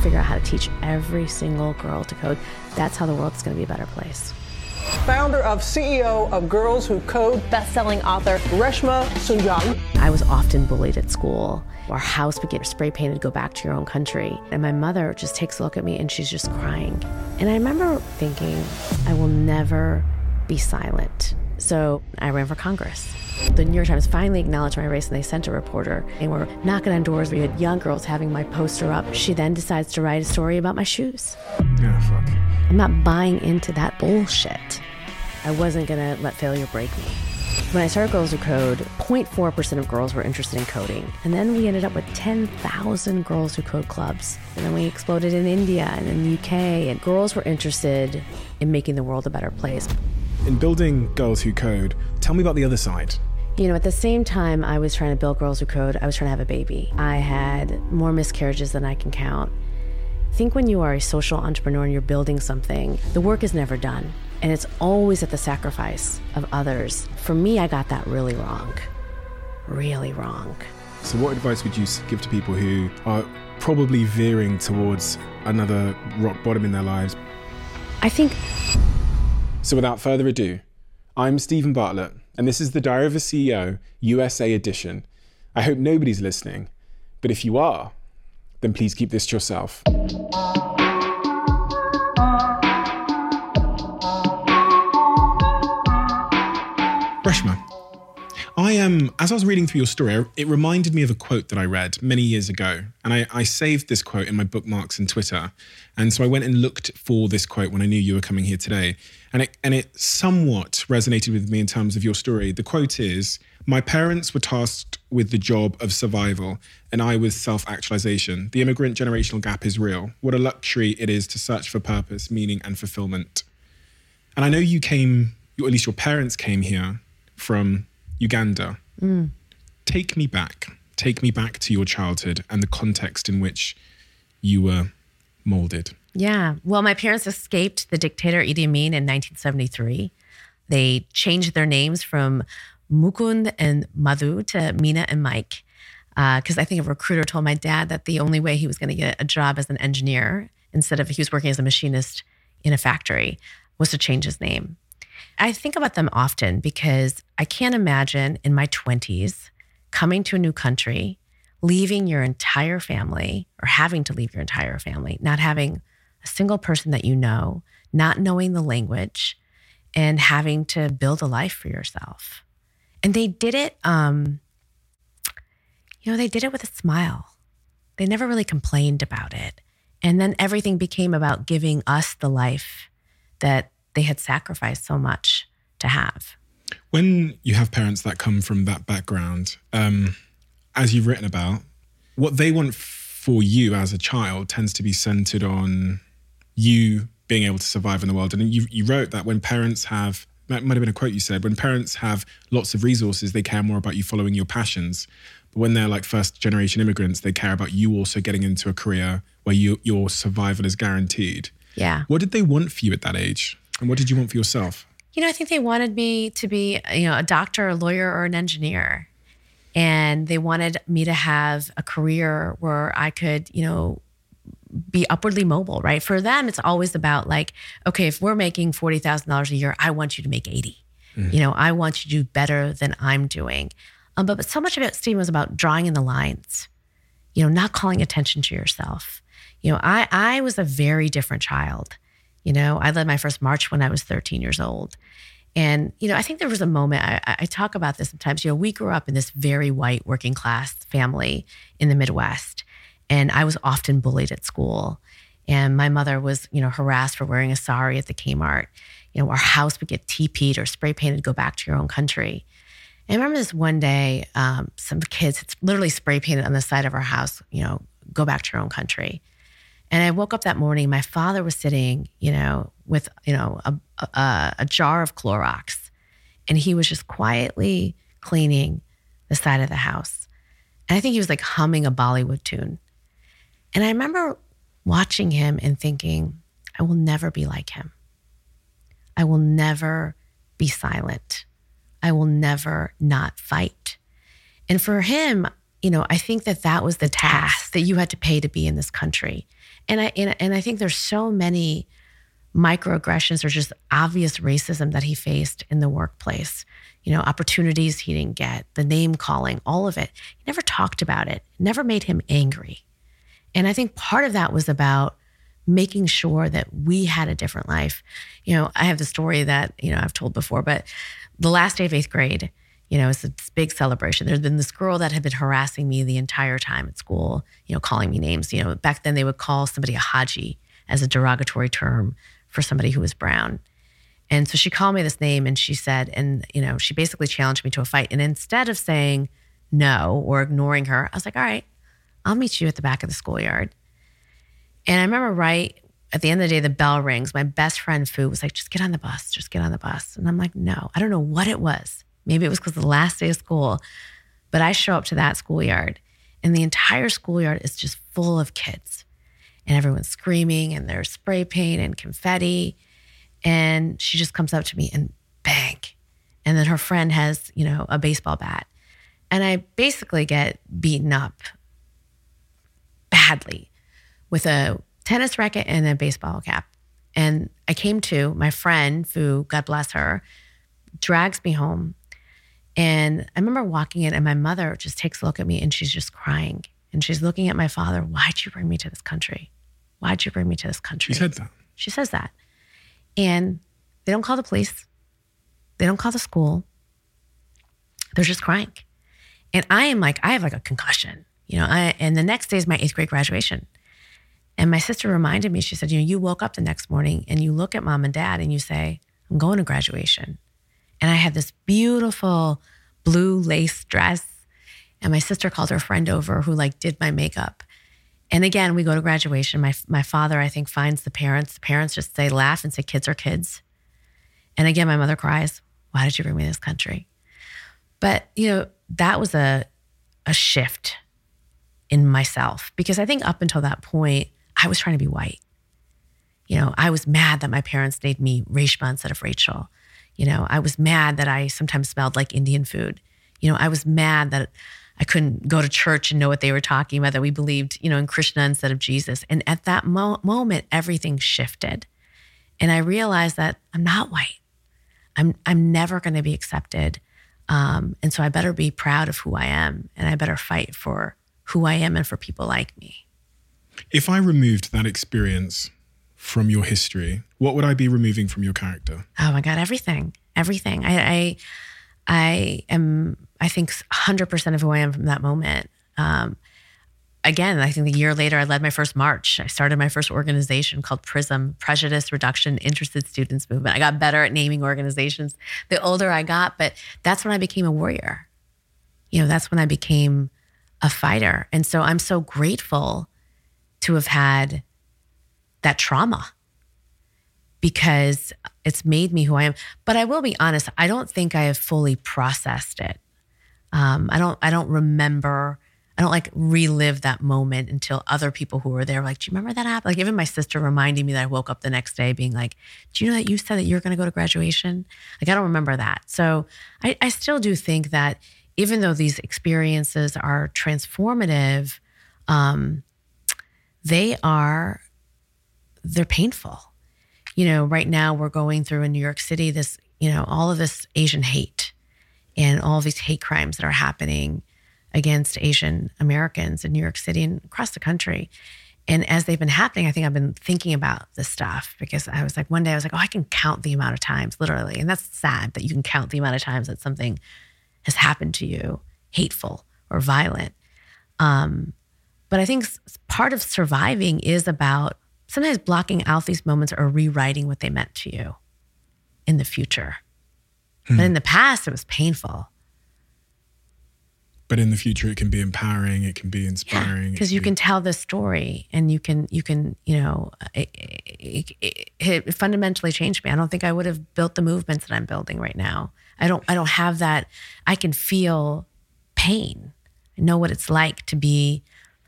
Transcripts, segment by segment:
figure out how to teach every single girl to code. That's how the world's going to be a better place. Founder of CEO of Girls Who Code, best-selling author Reshma Sunjam. I was often bullied at school. Our house would get spray painted, go back to your own country. And my mother just takes a look at me and she's just crying. And I remember thinking, I will never be silent. So I ran for Congress. The New York Times finally acknowledged my race and they sent a reporter and were knocking on doors. We had young girls having my poster up. She then decides to write a story about my shoes. Yeah, fuck. I'm not buying into that bullshit. I wasn't gonna let failure break me. When I started Girls Who Code, 0.4% of girls were interested in coding. And then we ended up with 10,000 Girls Who Code clubs. And then we exploded in India and in the UK. And girls were interested in making the world a better place. In building Girls Who Code, tell me about the other side. You know, at the same time I was trying to build Girls Who Code, I was trying to have a baby. I had more miscarriages than I can count. I think when you are a social entrepreneur and you're building something, the work is never done. And it's always at the sacrifice of others. For me, I got that really wrong. Really wrong. So what advice would you give to people who are probably veering towards another rock bottom in their lives? I think... So without further ado, I'm Stephen Bartlett, and this is the Diary of a CEO USA edition. I hope nobody's listening, but if you are, then please keep this to yourself. Reshma, as I was reading through your story, it reminded me of a quote that I read many years ago. And I saved this quote in my bookmarks and Twitter. And so I went and looked for this quote when I knew you were coming here today. And it somewhat resonated with me in terms of your story. The quote is, "My parents were tasked with the job of survival and I with self-actualization. The immigrant generational gap is real. What a luxury it is to search for purpose, meaning and fulfillment." And I know you came, or at least your parents came here from Uganda. Take me back to your childhood and the context in which you were molded. Yeah, well, my parents escaped the dictator Idi Amin in 1973. They changed their names from Mukund and Madhu to Mina and Mike. Because I think a recruiter told my dad that the only way he was going to get a job as an engineer, instead of he was working as a machinist in a factory, was to change his name. I think about them often because I can't imagine in my 20s coming to a new country, leaving your entire family or having to leave your entire family, not having a single person that you know, not knowing the language, and having to build a life for yourself. And they did it, they did it with a smile. They never really complained about it. And then everything became about giving us the life that they had sacrificed so much to have. When you have parents that come from that background, as you've written about, what they want for you as a child tends to be centered on you being able to survive in the world. And you wrote that when parents have, that might have been a quote you said, when parents have lots of resources, they care more about you following your passions. But when they're like first generation immigrants, they care about you also getting into a career where your survival is guaranteed. Yeah. What did they want for you at that age? And what did you want for yourself? I think they wanted me to be, a doctor, a lawyer, or an engineer. And they wanted me to have a career where I could, be upwardly mobile, right? For them, it's always about like, okay, if we're making $40,000 a year, I want you to make 80. I want you to do better than I'm doing. But so much of it, Stephen, was about drawing in the lines, not calling attention to yourself. I was a very different child. I led my first march when I was 13 years old. And, I think there was a moment, I talk about this sometimes, we grew up in this very white working class family in the Midwest. And I was often bullied at school. And my mother was, harassed for wearing a sari at the Kmart. Our house would get TP'd or spray painted, go back to your own country. And I remember this one day, some kids had literally spray painted on the side of our house, go back to your own country. And I woke up that morning, my father was sitting, with, a jar of Clorox. And he was just quietly cleaning the side of the house. And I think he was like humming a Bollywood tune. And I remember watching him and thinking, I will never be like him. I will never be silent. I will never not fight. And for him, I think that was the tax that you had to pay to be in this country. And I think there's so many microaggressions or just obvious racism that he faced in the workplace. Opportunities he didn't get, the name calling, all of it. He never talked about it. It never made him angry. And I think part of that was about making sure that we had a different life. I have the story that, I've told before, but the last day of 8th grade, it's a big celebration. There's been this girl that had been harassing me the entire time at school, calling me names. Back then they would call somebody a Haji as a derogatory term for somebody who was brown. And so she called me this name and she said, she basically challenged me to a fight. And instead of saying no or ignoring her, I was like, all right, I'll meet you at the back of the schoolyard. And I remember right at the end of the day, the bell rings. My best friend, Fu, was like, just get on the bus. Just get on the bus. And I'm like, no, I don't know what it was. Maybe it was because of the last day of school. But I show up to that schoolyard and the entire schoolyard is just full of kids. And everyone's screaming and there's spray paint and confetti. And she just comes up to me and bang. And then her friend has, a baseball bat. And I basically get beaten up badly with a tennis racket and a baseball cap. And I came to, my friend, Fu, God bless her, drags me home. And I remember walking in and my mother just takes a look at me and she's just crying. And she's looking at my father, why'd you bring me to this country? Why'd you bring me to this country? She said that. She says that. And they don't call the police. They don't call the school. They're just crying. And I have a concussion, and the next day is my 8th grade graduation. And my sister reminded me, she said, you woke up the next morning and you look at mom and dad and you say, I'm going to graduation. And I had this beautiful blue lace dress. And my sister called her friend over who did my makeup. And again, we go to graduation. My father, I think, finds the parents. The parents just laugh and say, kids are kids. And again, my mother cries, why did you bring me to this country? But, that was a shift in myself because I think up until that point, I was trying to be white. I was mad that my parents named me Reshma instead of Rachel. I was mad that I sometimes smelled like Indian food. I was mad that I couldn't go to church and know what they were talking about, that we believed, in Krishna instead of Jesus. And at that moment, everything shifted. And I realized that I'm not white. I'm never going to be accepted. And so I better be proud of who I am and I better fight for who I am and for people like me. If I removed that experience from your history, what would I be removing from your character? Oh my God, everything. I am, I think 100% of who I am from that moment. Again, I think a year later, I led my first march. I started my first organization called PRISM, Prejudice Reduction Interested Students Movement. I got better at naming organizations the older I got, but that's when I became a warrior. That's when I became a fighter. And so I'm so grateful to have had that trauma because it's made me who I am. But I will be honest, I don't think I have fully processed it. I don't remember. I don't relive that moment until other people who were there were like, do you remember that happened? Even my sister reminding me that I woke up the next day being like, do you know that you said that you're going to go to graduation? I don't remember that. So I still do think that even though these experiences are transformative, they're painful. Right now we're going through in New York City this, all of this Asian hate and all of these hate crimes that are happening against Asian Americans in New York City and across the country. And as they've been happening, I think I've been thinking about this stuff because I was one day I was like, oh, I can count the amount of times, literally. And that's sad that you can count the amount of times that something has happened to you, hateful or violent. But I think part of surviving is about sometimes blocking out these moments or rewriting what they meant to you in the future. But in the past, it was painful. But in the future, it can be empowering. It can be inspiring. Because you can tell the story, and you can, it fundamentally changed me. I don't think I would have built the movements that I'm building right now. I don't have that. I can feel pain. I know what it's like to be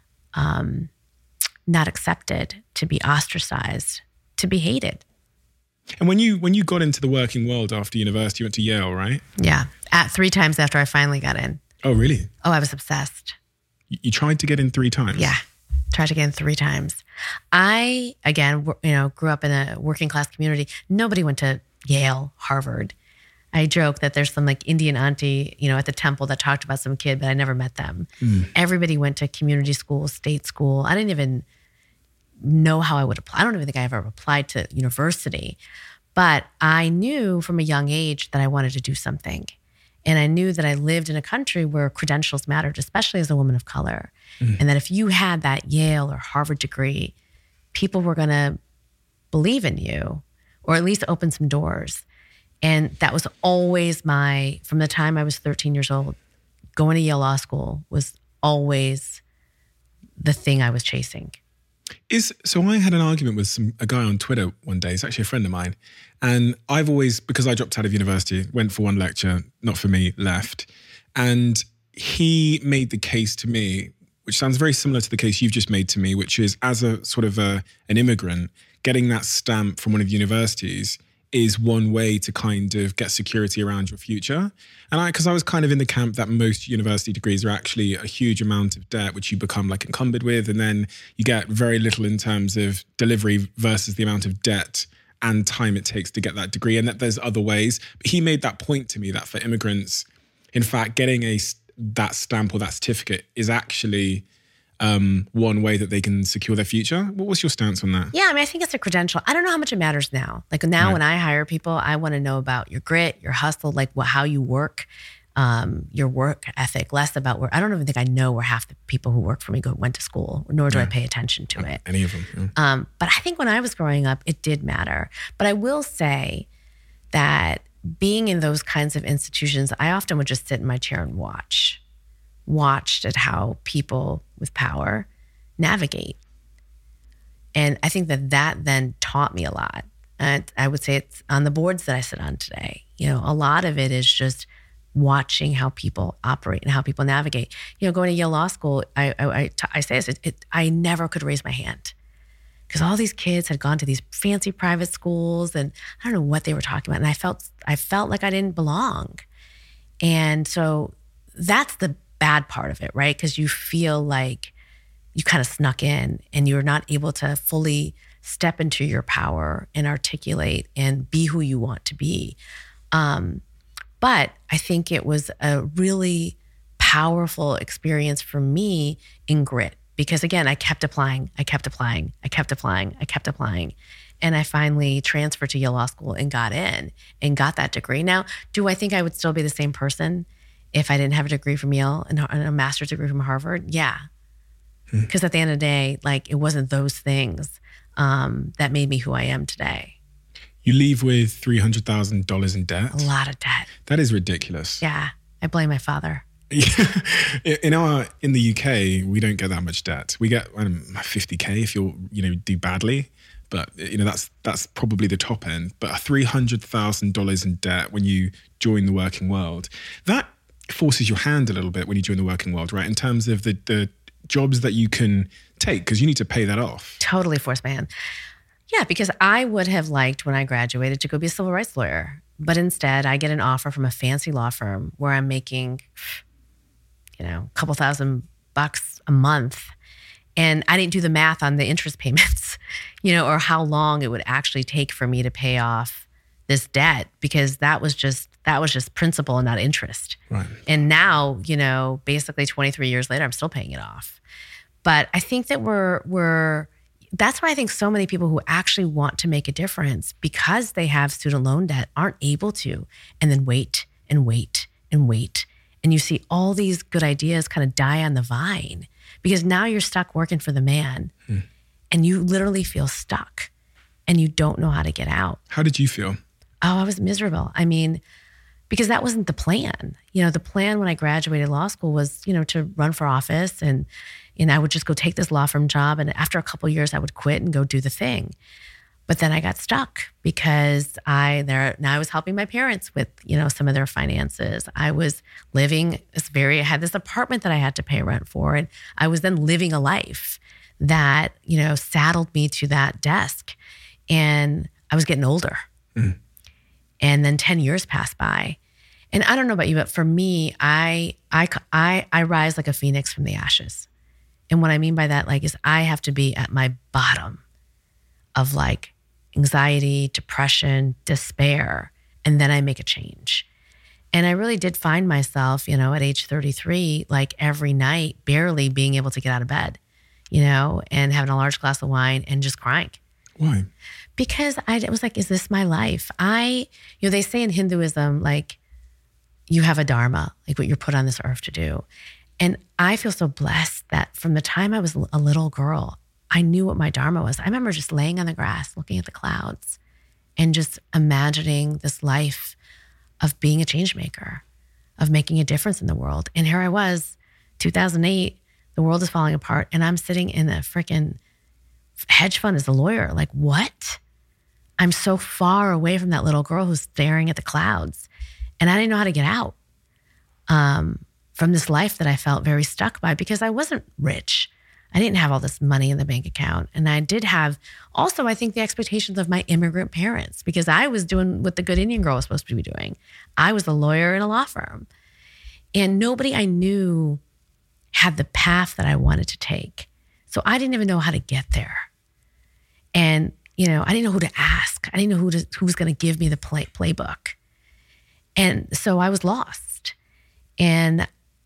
not accepted, to be ostracized, to be hated. And when you got into the working world after university, you went to Yale, right? Yeah, 3 times after I finally got in. Oh, really? Oh, I was obsessed. You tried to get in 3 times? Yeah. Tried to get in 3 times. I, again, grew up in a working class community. Nobody went to Yale, Harvard. I joke that there's some like Indian auntie, at the temple that talked about some kid, but I never met them. Everybody went to community school, state school. I didn't even know how I would apply. I don't even think I ever applied to university, but I knew from a young age that I wanted to do something. And I knew that I lived in a country where credentials mattered, especially as a woman of color. And that if you had that Yale or Harvard degree, people were going to believe in you or at least open some doors. And that was always from the time I was 13 years old, going to Yale Law School was always the thing I was chasing. So I had an argument with a guy on Twitter one day. He's actually a friend of mine. And I've always, because I dropped out of university, went for one lecture, not for me, left. And he made the case to me, which sounds very similar to the case you've just made to me, which is as a sort of an immigrant, getting that stamp from one of the universities is one way to kind of get security around your future. And because I was kind of in the camp that most university degrees are actually a huge amount of debt, which you become like encumbered with, and then you get very little in terms of delivery versus the amount of debt and time it takes to get that degree, and that there's other ways. But he made that point to me that for immigrants, in fact, getting that stamp or that certificate is actually one way that they can secure their future. What was your stance on that? Yeah, I think it's a credential. I don't know how much it matters now. Like now right. When I hire people, I want to know about your grit, your hustle, like how you work, your work ethic, less about where, I don't even think I know where half the people who work for me went to school, nor do I pay attention to it. Any of them. Yeah. But I think when I was growing up, it did matter. But I will say that being in those kinds of institutions, I often would just sit in my chair and watched at how people with power navigate. And I think that then taught me a lot. And I would say it's on the boards that I sit on today. A lot of it is just watching how people operate and how people navigate. Going to Yale Law School, I say this, I never could raise my hand because all these kids had gone to these fancy private schools and I don't know what they were talking about. And I felt like I didn't belong. And so that's the bad part of it, right? Because you feel like you kind of snuck in and you're not able to fully step into your power and articulate and be who you want to be. But I think it was a really powerful experience for me in grit because again, I kept applying. And I finally transferred to Yale Law School and got in and got that degree. Now, do I think I would still be the same person if I didn't have a degree from Yale and a master's degree from Harvard? Yeah. Because at the end of the day, it wasn't those things that made me who I am today. You leave with $300,000 in debt? A lot of debt. That is ridiculous. Yeah. I blame my father. In the UK, we don't get that much debt. We get 50K if you do badly. But that's probably the top end. But $300,000 in debt when you join the working world, that forces your hand a little bit when you join the working world, right? In terms of the jobs that you can take, because you need to pay that off. Totally forced my hand. Yeah, because I would have liked when I graduated to go be a civil rights lawyer. But instead, I get an offer from a fancy law firm where I'm making, a couple $1,000 a month. And I didn't do the math on the interest payments, or how long it would actually take for me to pay off this debt, because that was just principal and not interest. Right. And now, basically 23 years later, I'm still paying it off. But I think that that's why I think so many people who actually want to make a difference because they have student loan debt aren't able to, and then wait and wait and wait. And you see all these good ideas kind of die on the vine because now you're stuck working for the man and you literally feel stuck and you don't know how to get out. How did you feel? Oh, I was miserable. Because that wasn't the plan. The plan when I graduated law school was, to run for office and I would just go take this law firm job. And after a couple of years, I would quit and go do the thing. But then I got stuck because I was helping my parents with, some of their finances. I was living I had this apartment that I had to pay rent for. And I was then living a life that, saddled me to that desk. And I was getting older. And then 10 years passed by. And I don't know about you, but for me, I rise like a phoenix from the ashes. And what I mean by that, like, is I have to be at my bottom of like anxiety, depression, despair, and then I make a change. And I really did find myself, you know, at age 33, like every night, barely being able to get out of bed, you know, and having a large glass of wine and just crying. Why? Because I was like, is this my life? They say in Hinduism, like, you have a dharma, like what you're put on this earth to do. And I feel so blessed that from the time I was a little girl, I knew what my dharma was. I remember just laying on the grass, looking at the clouds and just imagining this life of being a change maker, of making a difference in the world. And here I was, 2008, the world is falling apart and I'm sitting in a freaking hedge fund as a lawyer. Like, what? I'm so far away from that little girl who's staring at the clouds. And I didn't know how to get out from this life that I felt very stuck by because I wasn't rich. I didn't have all this money in the bank account. And I did have also, I think, the expectations of my immigrant parents because I was doing what the good Indian girl was supposed to be doing. I was a lawyer in a law firm. And nobody I knew had the path that I wanted to take. So I didn't even know how to get there. And, you know, I didn't know who to ask. I didn't know who was going to give me the playbook. And so I was lost. And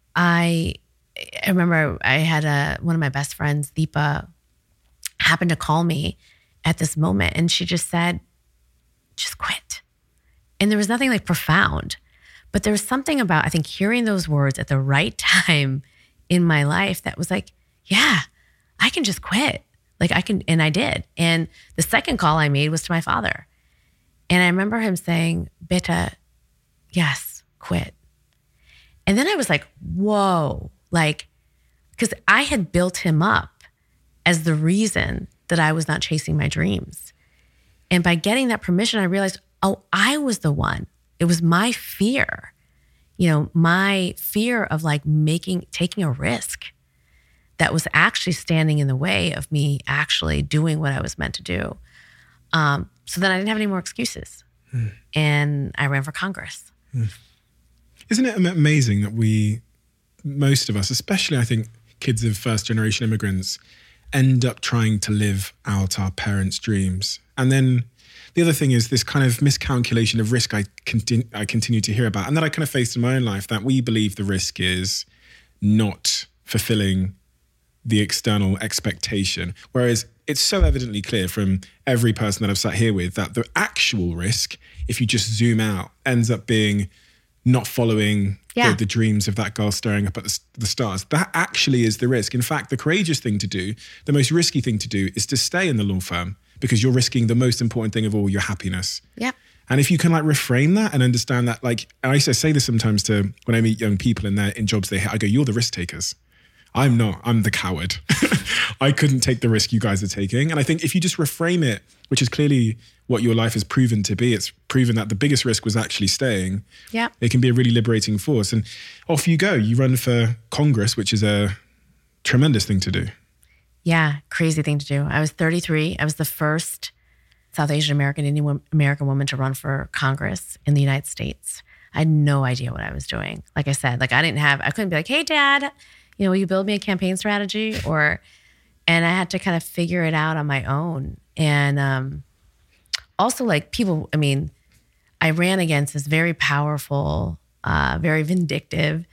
I remember I had one of my best friends, Deepa, happened to call me at this moment. And she just said, just quit. And there was nothing like profound, but there was something about, I think, hearing those words at the right time in my life that was like, yeah, I can just quit. Like I can, and I did. And the second call I made was to my father. And I remember him saying, Beta, yes, quit. And then I was like, whoa, like, because I had built him up as the reason that I was not chasing my dreams. And by getting that permission, I realized, oh, I was the one. It was my fear, you know, my fear of like taking a risk that was actually standing in the way of me actually doing what I was meant to do. So then I didn't have any more excuses. And I ran for Congress. Isn't it amazing that most of us, especially I think kids of first generation immigrants, end up trying to live out our parents' dreams. And then the other thing is this kind of miscalculation of risk I continue to hear about and that I kind of faced in my own life, that we believe the risk is not fulfilling the external expectation. Whereas it's so evidently clear from every person that I've sat here with that the actual risk, if you just zoom out, ends up being not following the dreams of that girl staring up at the stars. That actually is the risk. In fact, the courageous thing to do, the most risky thing to do is to stay in the law firm because you're risking the most important thing of all, your happiness. Yeah. And if you can like reframe that and understand that, like, and I say this sometimes to when I meet young people in jobs they hate, I go, you're the risk takers. I'm not, I'm the coward. I couldn't take the risk you guys are taking. And I think if you just reframe it, which is clearly what your life has proven to be, it's proven that the biggest risk was actually staying. Yeah. It can be a really liberating force. And off you go. You run for Congress, which is a tremendous thing to do. Yeah, crazy thing to do. I was 33. I was the first South Asian American, Indian American woman to run for Congress in the United States. I had no idea what I was doing. Like I said, like I couldn't be like, hey, Dad, you know, will you build me a campaign strategy? And I had to kind of figure it out on my own. And also like people, I mean, I ran against this very powerful, very vindictive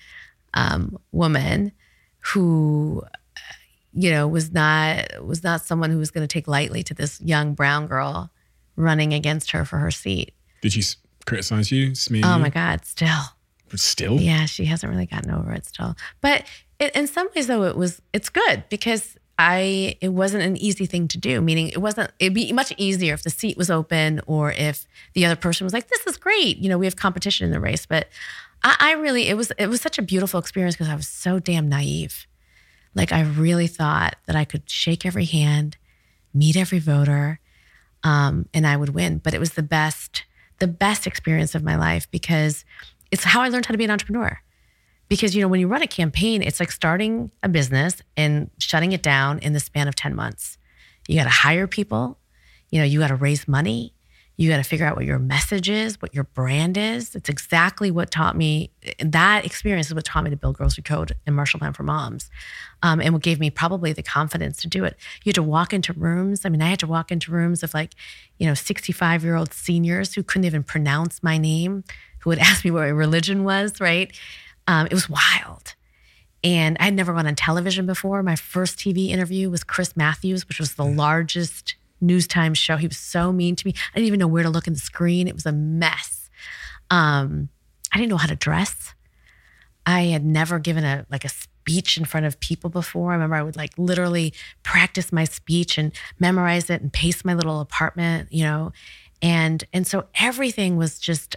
woman who, you know, was not someone who was going to take lightly to this young brown girl running against her for her seat. Did she criticize you, smear you? Oh my God, still. Still? Yeah, she hasn't really gotten over it still. But in some ways, though, it's good because it wasn't an easy thing to do. Meaning, it'd be much easier if the seat was open or if the other person was like, "This is great." You know, we have competition in the race. But it was such a beautiful experience because I was so damn naive. Like I really thought that I could shake every hand, meet every voter, and I would win. But it was the best experience of my life because it's how I learned how to be an entrepreneur. Because, you know, when you run a campaign, it's like starting a business and shutting it down in the span of 10 months. You got to hire people, you know, you got to raise money, You got to figure out what your message is, what your brand is. It's exactly what taught me. That experience is what taught me to build Girls Who Code and Marshall Plan for Moms, and what gave me probably the confidence to do it. You had to walk into rooms. I mean, I had to walk into rooms of 65-year-old seniors who couldn't even pronounce my name, who would ask me what my religion was, right? It was wild. And I had never gone on television before. My first TV interview was Chris Matthews, which was the largest News Times show. He was so mean to me. I didn't even know where to look in the screen. It was a mess. I didn't know how to dress. I had never given a speech in front of people before. I remember I would literally practice my speech and memorize it and pace my little apartment, and so everything was just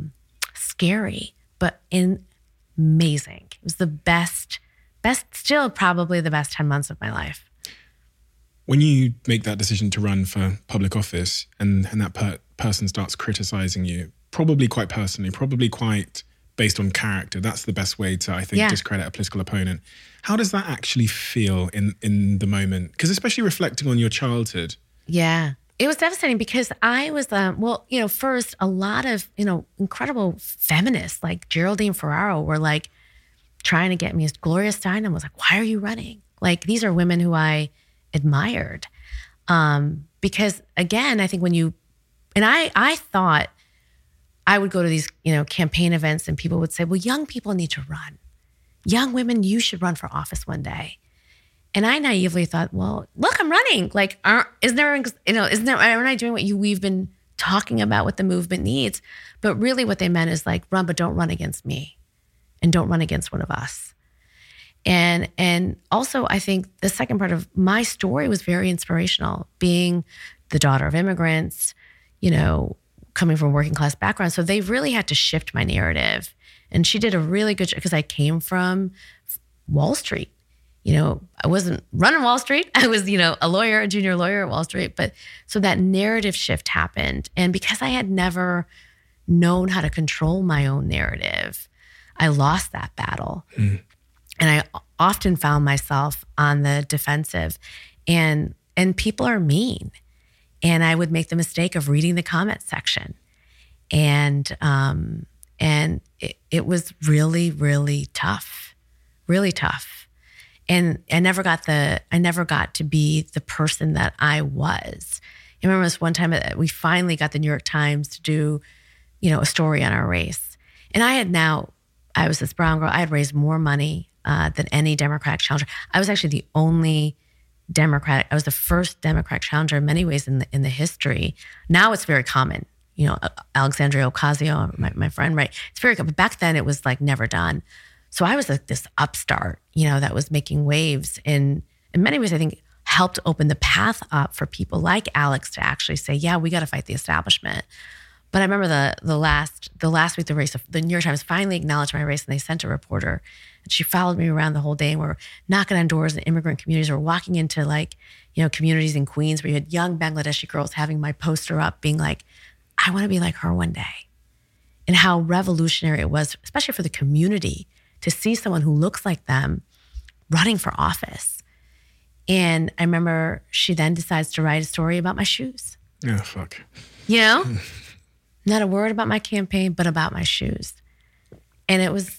scary, but amazing. It was the best, still probably the best 10 months of my life. When you make that decision to run for public office and that person starts criticizing you, probably quite personally, probably quite based on character, that's the best way to, I think, discredit a political opponent. How does that actually feel in the moment? Because especially reflecting on your childhood. Yeah. It was devastating because I was, first, a lot of, incredible feminists like Geraldine Ferraro were trying to get me. Gloria Steinem was like, why are you running? These are women who I admired. Because again, I think I thought I would go to these, campaign events and people would say, well, young people need to run. Young women, you should run for office one day. And I naively thought, well, look, I'm running. Aren't I doing what we've been talking about, what the movement needs? But really what they meant is run, but don't run against me. And don't run against one of us. And also, I think the second part of my story was very inspirational, being the daughter of immigrants, coming from a working class background. So they really had to shift my narrative. And she did a really good job because I came from Wall Street. I wasn't running Wall Street. I was, a lawyer, a junior lawyer at Wall Street. But so that narrative shift happened. And because I had never known how to control my own narrative, I lost that battle. Mm. And I often found myself on the defensive, and people are mean. And I would make the mistake of reading the comment section. And it was really, really tough, really tough. And I never got to be the person that I was. I remember this one time we finally got the New York Times to do, a story on our race. And I was this brown girl. I had raised more money than any Democratic challenger. I was actually the only Democratic. I was the first Democratic challenger in many ways in the history. Now it's very common. Alexandria Ocasio, my friend, right? It's very common. But back then it was never done. So I was this upstart, that was making waves. And in many ways, I think helped open the path up for people like Alex to actually say, yeah, we got to fight the establishment. But I remember the last week, the New York Times finally acknowledged my race, and they sent a reporter, and she followed me around the whole day. And we're knocking on doors in immigrant communities. We're walking into communities in Queens where you had young Bangladeshi girls having my poster up, being like, I want to be like her one day. And how revolutionary it was, especially for the community, to see someone who looks like them running for office. And I remember she then decides to write a story about my shoes. Oh, fuck. Not a word about my campaign, but about my shoes. And it was,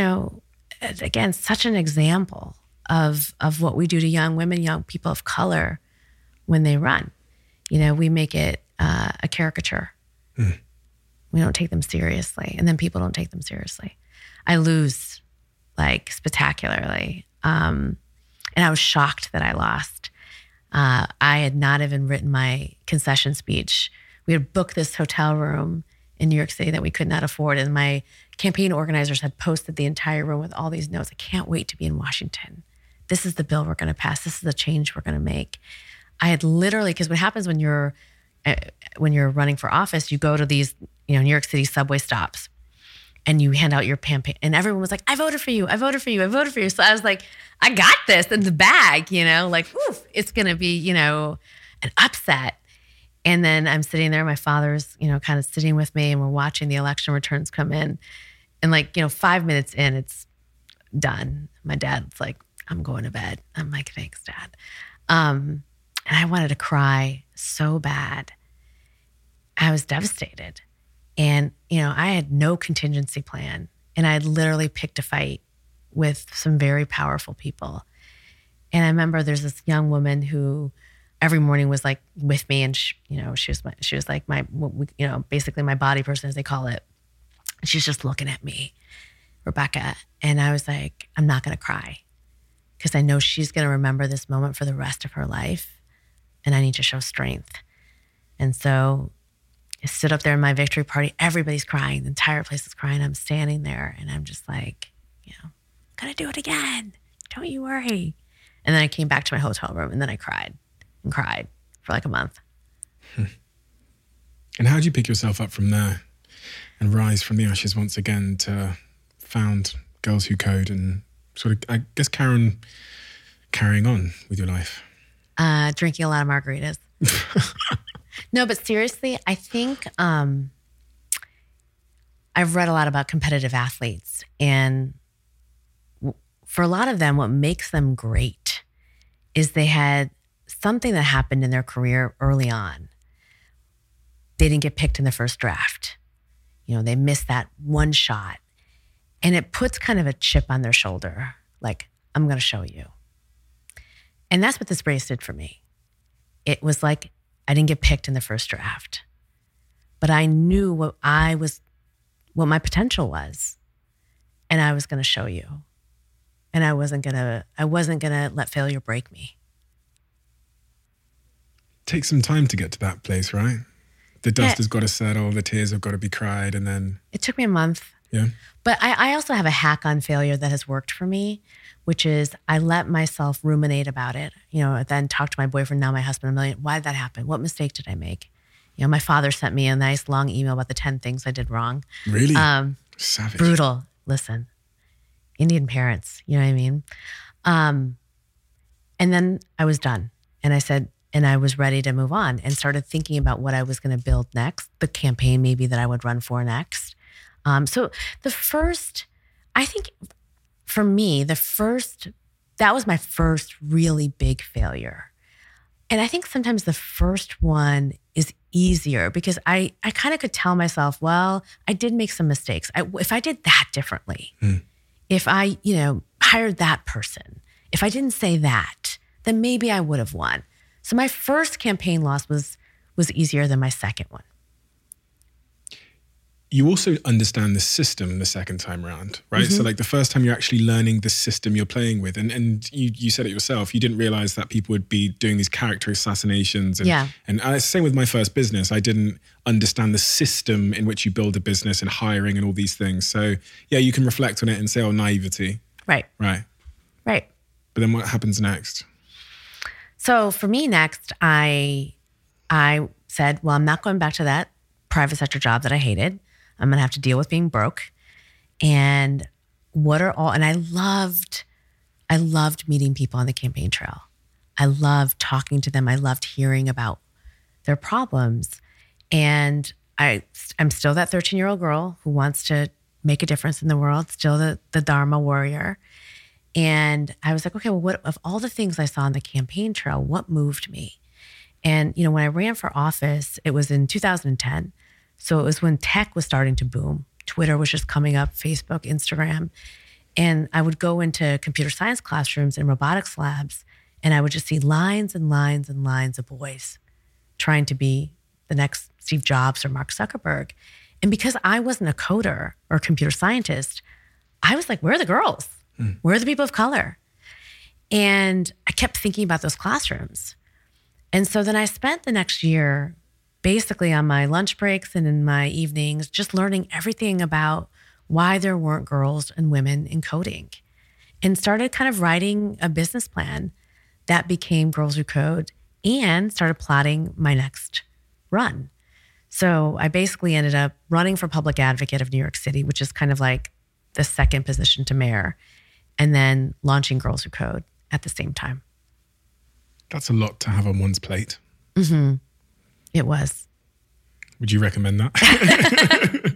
again, such an example of what we do to young women, young people of color when they run. We make it a caricature. Mm. We don't take them seriously. And then people don't take them seriously. I lose spectacularly. And I was shocked that I lost. I had not even written my concession speech. We had booked this hotel room in New York City that we could not afford. And my campaign organizers had posted the entire room with all these notes. I can't wait to be in Washington. This is the bill we're going to pass. This is the change we're going to make. I had literally, because what happens when you're running for office, you go to these, New York City subway stops and you hand out your campaign, and everyone was like, I voted for you. I voted for you. I voted for you. So I was like, I got this in the bag, oof, it's going to be, an upset. And then I'm sitting there, my father's, kind of sitting with me, and we're watching the election returns come in. And 5 minutes in, it's done. My dad's like, I'm going to bed. I'm like, thanks, Dad. And I wanted to cry so bad. I was devastated. And, I had no contingency plan. And I had literally picked a fight with some very powerful people. And I remember there's this young woman who every morning was like with me, and she was like my, basically my body person, as they call it. She's just looking at me, Rebecca. And I was like, I'm not going to cry, because I know she's going to remember this moment for the rest of her life. And I need to show strength. And so I stood up there in my victory party. Everybody's crying. The entire place is crying. I'm standing there and I'm just like, I'm going to do it again. Don't you worry. And then I came back to my hotel room and then I cried and cried for like a month. And how did you pick yourself up from there and rise from the ashes once again to found Girls Who Code and sort of, I guess, carrying on with your life? Drinking a lot of margaritas. No, but seriously, I think I've read a lot about competitive athletes, and for a lot of them, what makes them great is they had something that happened in their career early on. They didn't get picked in the first draft. They missed that one shot, and it puts kind of a chip on their shoulder, like, I'm going to show you. And that's what this race did for me. It was like, I didn't get picked in the first draft, but I knew what my potential was, and I was going to show you. And I wasn't going to let failure break me. Take some time to get to that place, right? The dust has got to settle, the tears have got to be cried, and then... It took me a month. Yeah. But I also have a hack on failure that has worked for me, which is I let myself ruminate about it. Then talk to my boyfriend, now my husband, why did that happen? What mistake did I make? My father sent me a nice long email about the 10 things I did wrong. Really? Savage. Brutal. Listen, Indian parents, you know what I mean? And then I was done. And I said, and I was ready to move on and started thinking about what I was going to build next, the campaign maybe that I would run for next. So I think for me, that was my first really big failure. And I think sometimes the first one is easier because I kind of could tell myself, well, I did make some mistakes. If I did that differently, if I, hired that person, if I didn't say that, then maybe I would have won. So my first campaign loss was easier than my second one. You also understand the system the second time around, right? Mm-hmm. So like the first time you're actually learning the system you're playing with. And you said it yourself, you didn't realize that people would be doing these character assassinations. And same with my first business. I didn't understand the system in which you build a business and hiring and all these things. So yeah, you can reflect on it and say, oh, naivety. Right. Right. Right. But then what happens next? So for me next, I said, well, I'm not going back to that private sector job that I hated. I'm going to have to deal with being broke. And I loved meeting people on the campaign trail. I loved talking to them. I loved hearing about their problems. And I'm still that 13-year-old girl who wants to make a difference in the world, still the Dharma warrior. And I was like, okay, well, what of all the things I saw on the campaign trail, what moved me? And, when I ran for office, it was in 2010. So it was when tech was starting to boom. Twitter was just coming up, Facebook, Instagram. And I would go into computer science classrooms and robotics labs, and I would just see lines and lines and lines of boys trying to be the next Steve Jobs or Mark Zuckerberg. And because I wasn't a coder or a computer scientist, I was like, where are the girls? Where are the people of color? And I kept thinking about those classrooms. And so then I spent the next year basically on my lunch breaks and in my evenings, just learning everything about why there weren't girls and women in coding, and started kind of writing a business plan that became Girls Who Code, and started plotting my next run. So I basically ended up running for public advocate of New York City, which is kind of like the second position to mayor, and then launching Girls Who Code at the same time. That's a lot to have on one's plate. Mm-hmm. It was. Would you recommend that?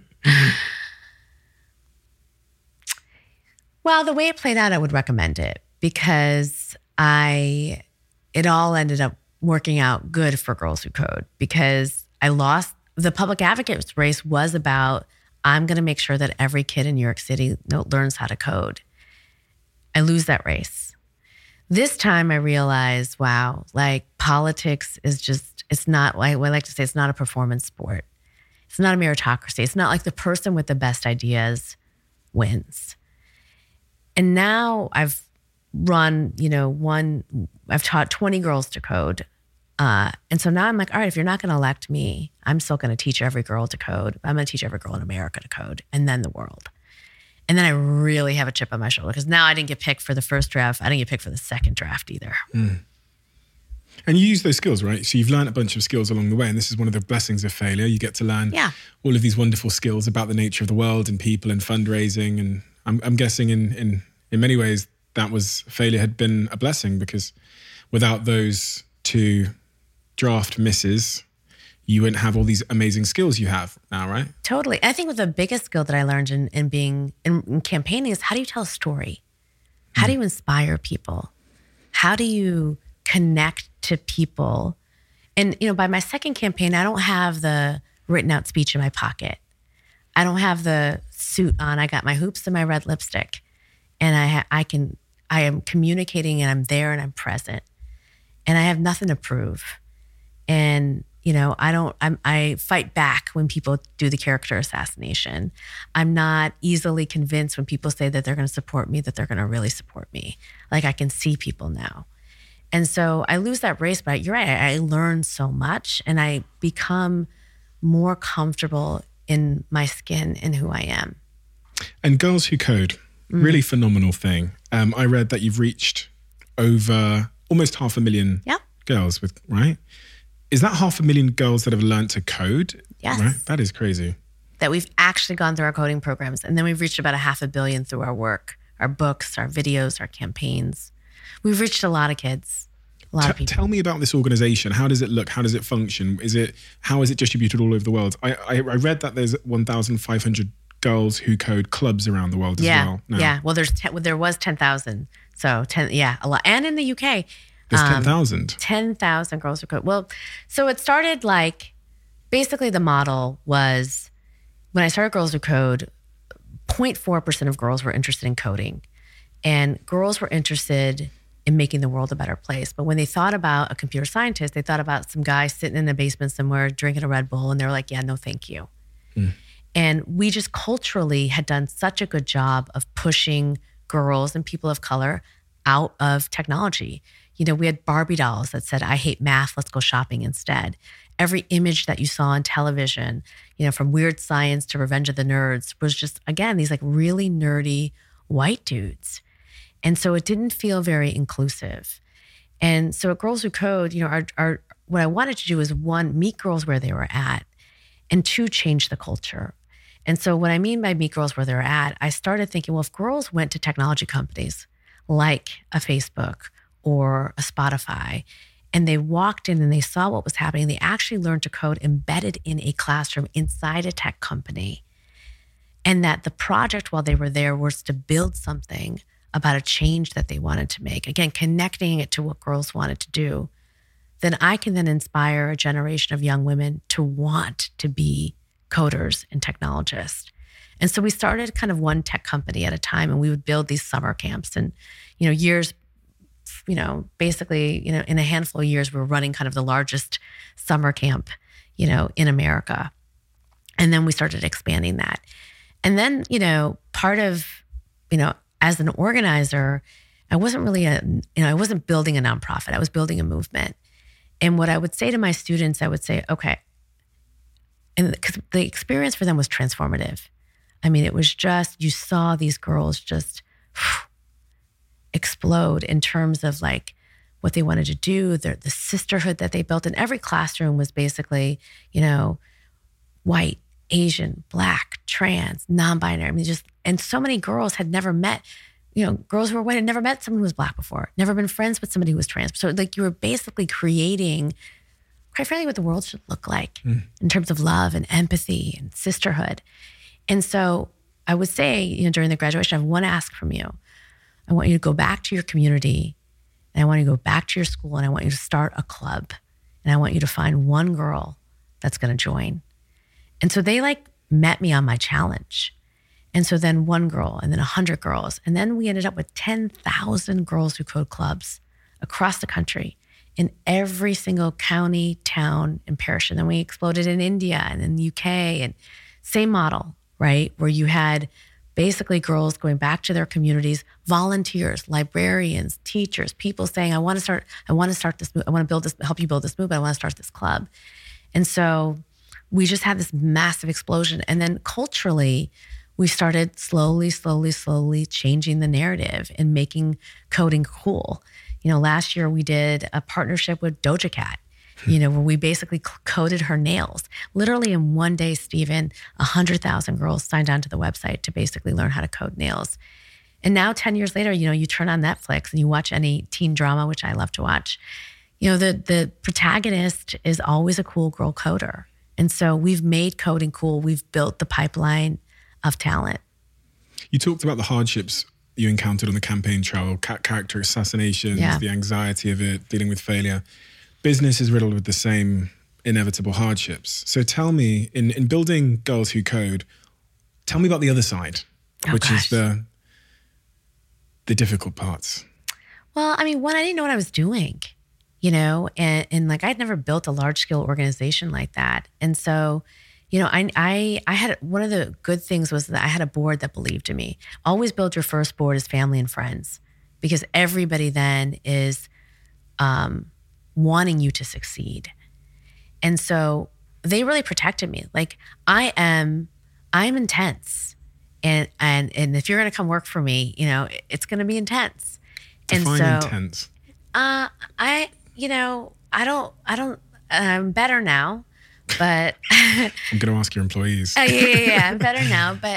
Well, the way it played out, I would recommend it because it all ended up working out good for Girls Who Code because I lost the public advocates race was about, I'm going to make sure that every kid in New York City learns how to code. I lose that race. This time I realized, wow, like politics is just, it's not, I like to say, it's not a performance sport. It's not a meritocracy. It's not like the person with the best ideas wins. And now I've run, I've taught 20 girls to code. And so now I'm like, all right, if you're not going to elect me, I'm still going to teach every girl to code. I'm going to teach every girl in America to code, and then the world. And then I really have a chip on my shoulder because now I didn't get picked for the first draft. I didn't get picked for the second draft either. Mm. And you use those skills, right? So you've learned a bunch of skills along the way, and this is one of the blessings of failure. You get to learn all of these wonderful skills about the nature of the world and people and fundraising. And I'm guessing in many ways that failure had been a blessing, because without those two draft misses, you wouldn't have all these amazing skills you have now, right? Totally. I think the biggest skill that I learned in being in campaigning is, how do you tell a story? How do you inspire people? How do you connect to people? And, by my second campaign, I don't have the written out speech in my pocket. I don't have the suit on. I got my hoops and my red lipstick, and I am communicating, and I'm there, and I'm present, and I have nothing to prove. And I fight back when people do the character assassination. I'm not easily convinced when people say that they're going to support me, that they're going to really support me. Like, I can see people now. And so I lose that race, but you're right. I learn so much, and I become more comfortable in my skin and who I am. And Girls Who Code, really phenomenal thing. I read that you've reached over almost 500,000 girls right? Is that 500,000 girls that have learned to code? Yes. Right? That is crazy. That we've actually gone through our coding programs. And then we've reached about 500 million through our work, our books, our videos, our campaigns. We've reached a lot of kids, a lot of people. Tell me about this organization. How does it look? How does it function? How is it distributed all over the world? I read that there's 1,500 Girls Who Code clubs around the world as well. No. Yeah. Well, there was 10,000. So a lot. And in the UK. There's 10,000. 10,000 Girls Who Code. Well, so it started basically the model was, when I started Girls Who Code, 0.4% of girls were interested in coding. And girls were interested in making the world a better place. But when they thought about a computer scientist, they thought about some guy sitting in a basement somewhere drinking a Red Bull, and they were like, yeah, no, thank you. And we just culturally had done such a good job of pushing girls and people of color out of technology. We had Barbie dolls that said, I hate math, let's go shopping instead. Every image that you saw on television, from Weird Science to Revenge of the Nerds, was just, again, these really nerdy white dudes. And so it didn't feel very inclusive. And so at Girls Who Code, our what I wanted to do is, one, meet girls where they were at, and two, change the culture. And so what I mean by meet girls where they're at, I started thinking, well, if girls went to technology companies like a Facebook or a Spotify, and they walked in and they saw what was happening, they actually learned to code embedded in a classroom inside a tech company. And that the project while they were there was to build something about a change that they wanted to make. Again, connecting it to what girls wanted to do. Then I can then inspire a generation of young women to want to be coders and technologists. And so we started kind of one tech company at a time, and we would build these summer camps. And, basically, in a handful of years, we were running kind of the largest summer camp, in America. And then we started expanding that. And then, part of, as an organizer, I wasn't really I wasn't building a nonprofit. I was building a movement. And what I would say to my students, I would say, okay, and because the experience for them was transformative. I mean, it was just, you saw these girls just explode in terms of what they wanted to do, the sisterhood that they built. And every classroom was basically, white, Asian, Black, trans, non-binary. I mean, and so many girls had never met, girls who were white had never met someone who was Black before, never been friends with somebody who was trans. So you were basically creating, quite frankly, what the world should look like in terms of love and empathy and sisterhood. And so I would say, during the graduation, I have one ask from you. I want you to go back to your community, and I want you to go back to your school, and I want you to start a club, and I want you to find one girl that's going to join. And so they like met me on my challenge. And so then one girl and then 100 girls. And then we ended up with 10,000 Girls Who Code clubs across the country in every single county, town, and parish. And then we exploded in India and in the UK, and same model, right? Where you had basically girls going back to their communities, volunteers, librarians, teachers, people saying, I want to start this, I want to build this, help you build this movement, I want to start this club. And so we just had this massive explosion. And then culturally, we started slowly changing the narrative and making coding cool. Last year we did a partnership with Doja Cat, where we basically coded her nails. Literally in one day, Stephen, 100,000 girls signed on to the website to basically learn how to code nails. And now 10 years later, you turn on Netflix and you watch any teen drama, which I love to watch. The protagonist is always a cool girl coder. And so we've made coding cool. We've built the pipeline of talent. You talked about the hardships you encountered on the campaign trail, character assassinations, the anxiety of it, dealing with failure. Business is riddled with the same inevitable hardships. So tell me, in building Girls Who Code, tell me about the other side, which is the difficult parts. Well, one, I didn't know what I was doing, and like I'd never built a large scale organization like that. And so, I had, one of the good things was that I had a board that believed in me. Always build your first board as family and friends, because everybody then is wanting you to succeed. And so they really protected me. Like I'm intense. And if you're going to come work for me, it's going to be intense. Define and so intense. I'm better now. But I'm going to ask your employees. Yeah, I'm better now. But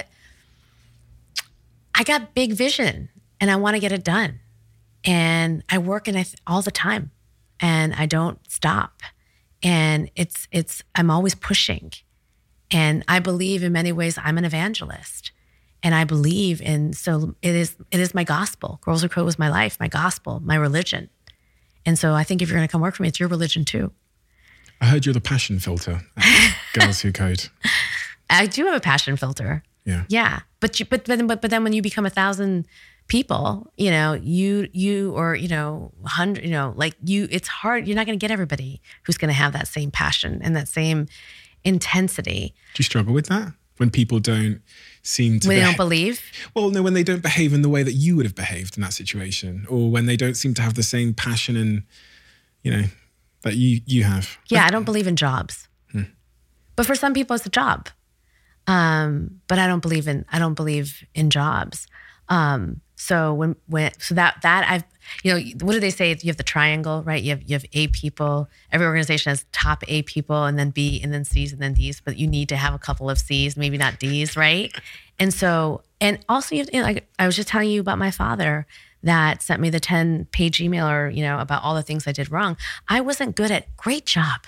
I got big vision and I want to get it done. And I work all the time and I don't stop. And I'm always pushing. And I believe in many ways I'm an evangelist. And I believe so it is my gospel. Girls Who Code was my life, my gospel, my religion. And so I think if you're going to come work for me, it's your religion too. I heard you're the passion filter at Girls Who Code. I do have a passion filter. Yeah. Yeah. But then when you become 1,000 people, you or 100, it's hard. You're not going to get everybody who's going to have that same passion and that same intensity. Do you struggle with that? When people don't seem to... When they don't believe? Well, no, when they don't behave in the way that you would have behaved in that situation, or when they don't seem to have the same passion and, that you have. Yeah, I don't believe in jobs. But for some people, it's a job. But I don't believe in jobs. So that I've, what do they say? You have the triangle, right? You have A people. Every organization has top A people, and then B, and then C's, and then D's. But you need to have a couple of C's, maybe not D's, right? And so, and also, like I was just telling you about my father that sent me the 10-page email, or about all the things I did wrong. I wasn't good at. Great job.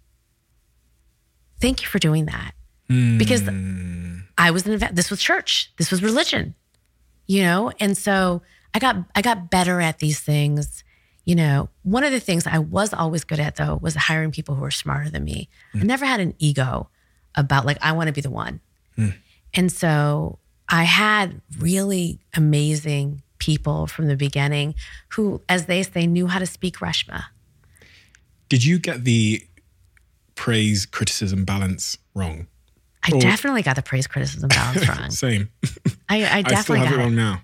Thank you for doing that, because I was this was church. This was religion. And so I got better at these things. One of the things I was always good at, though, was hiring people who were smarter than me. I never had an ego about I want to be the one. And so I had really amazing people from the beginning who, as they say, knew how to speak Reshma. Did you get the praise criticism balance wrong? I definitely got the praise criticism balance wrong. Same. I definitely still have it wrong now.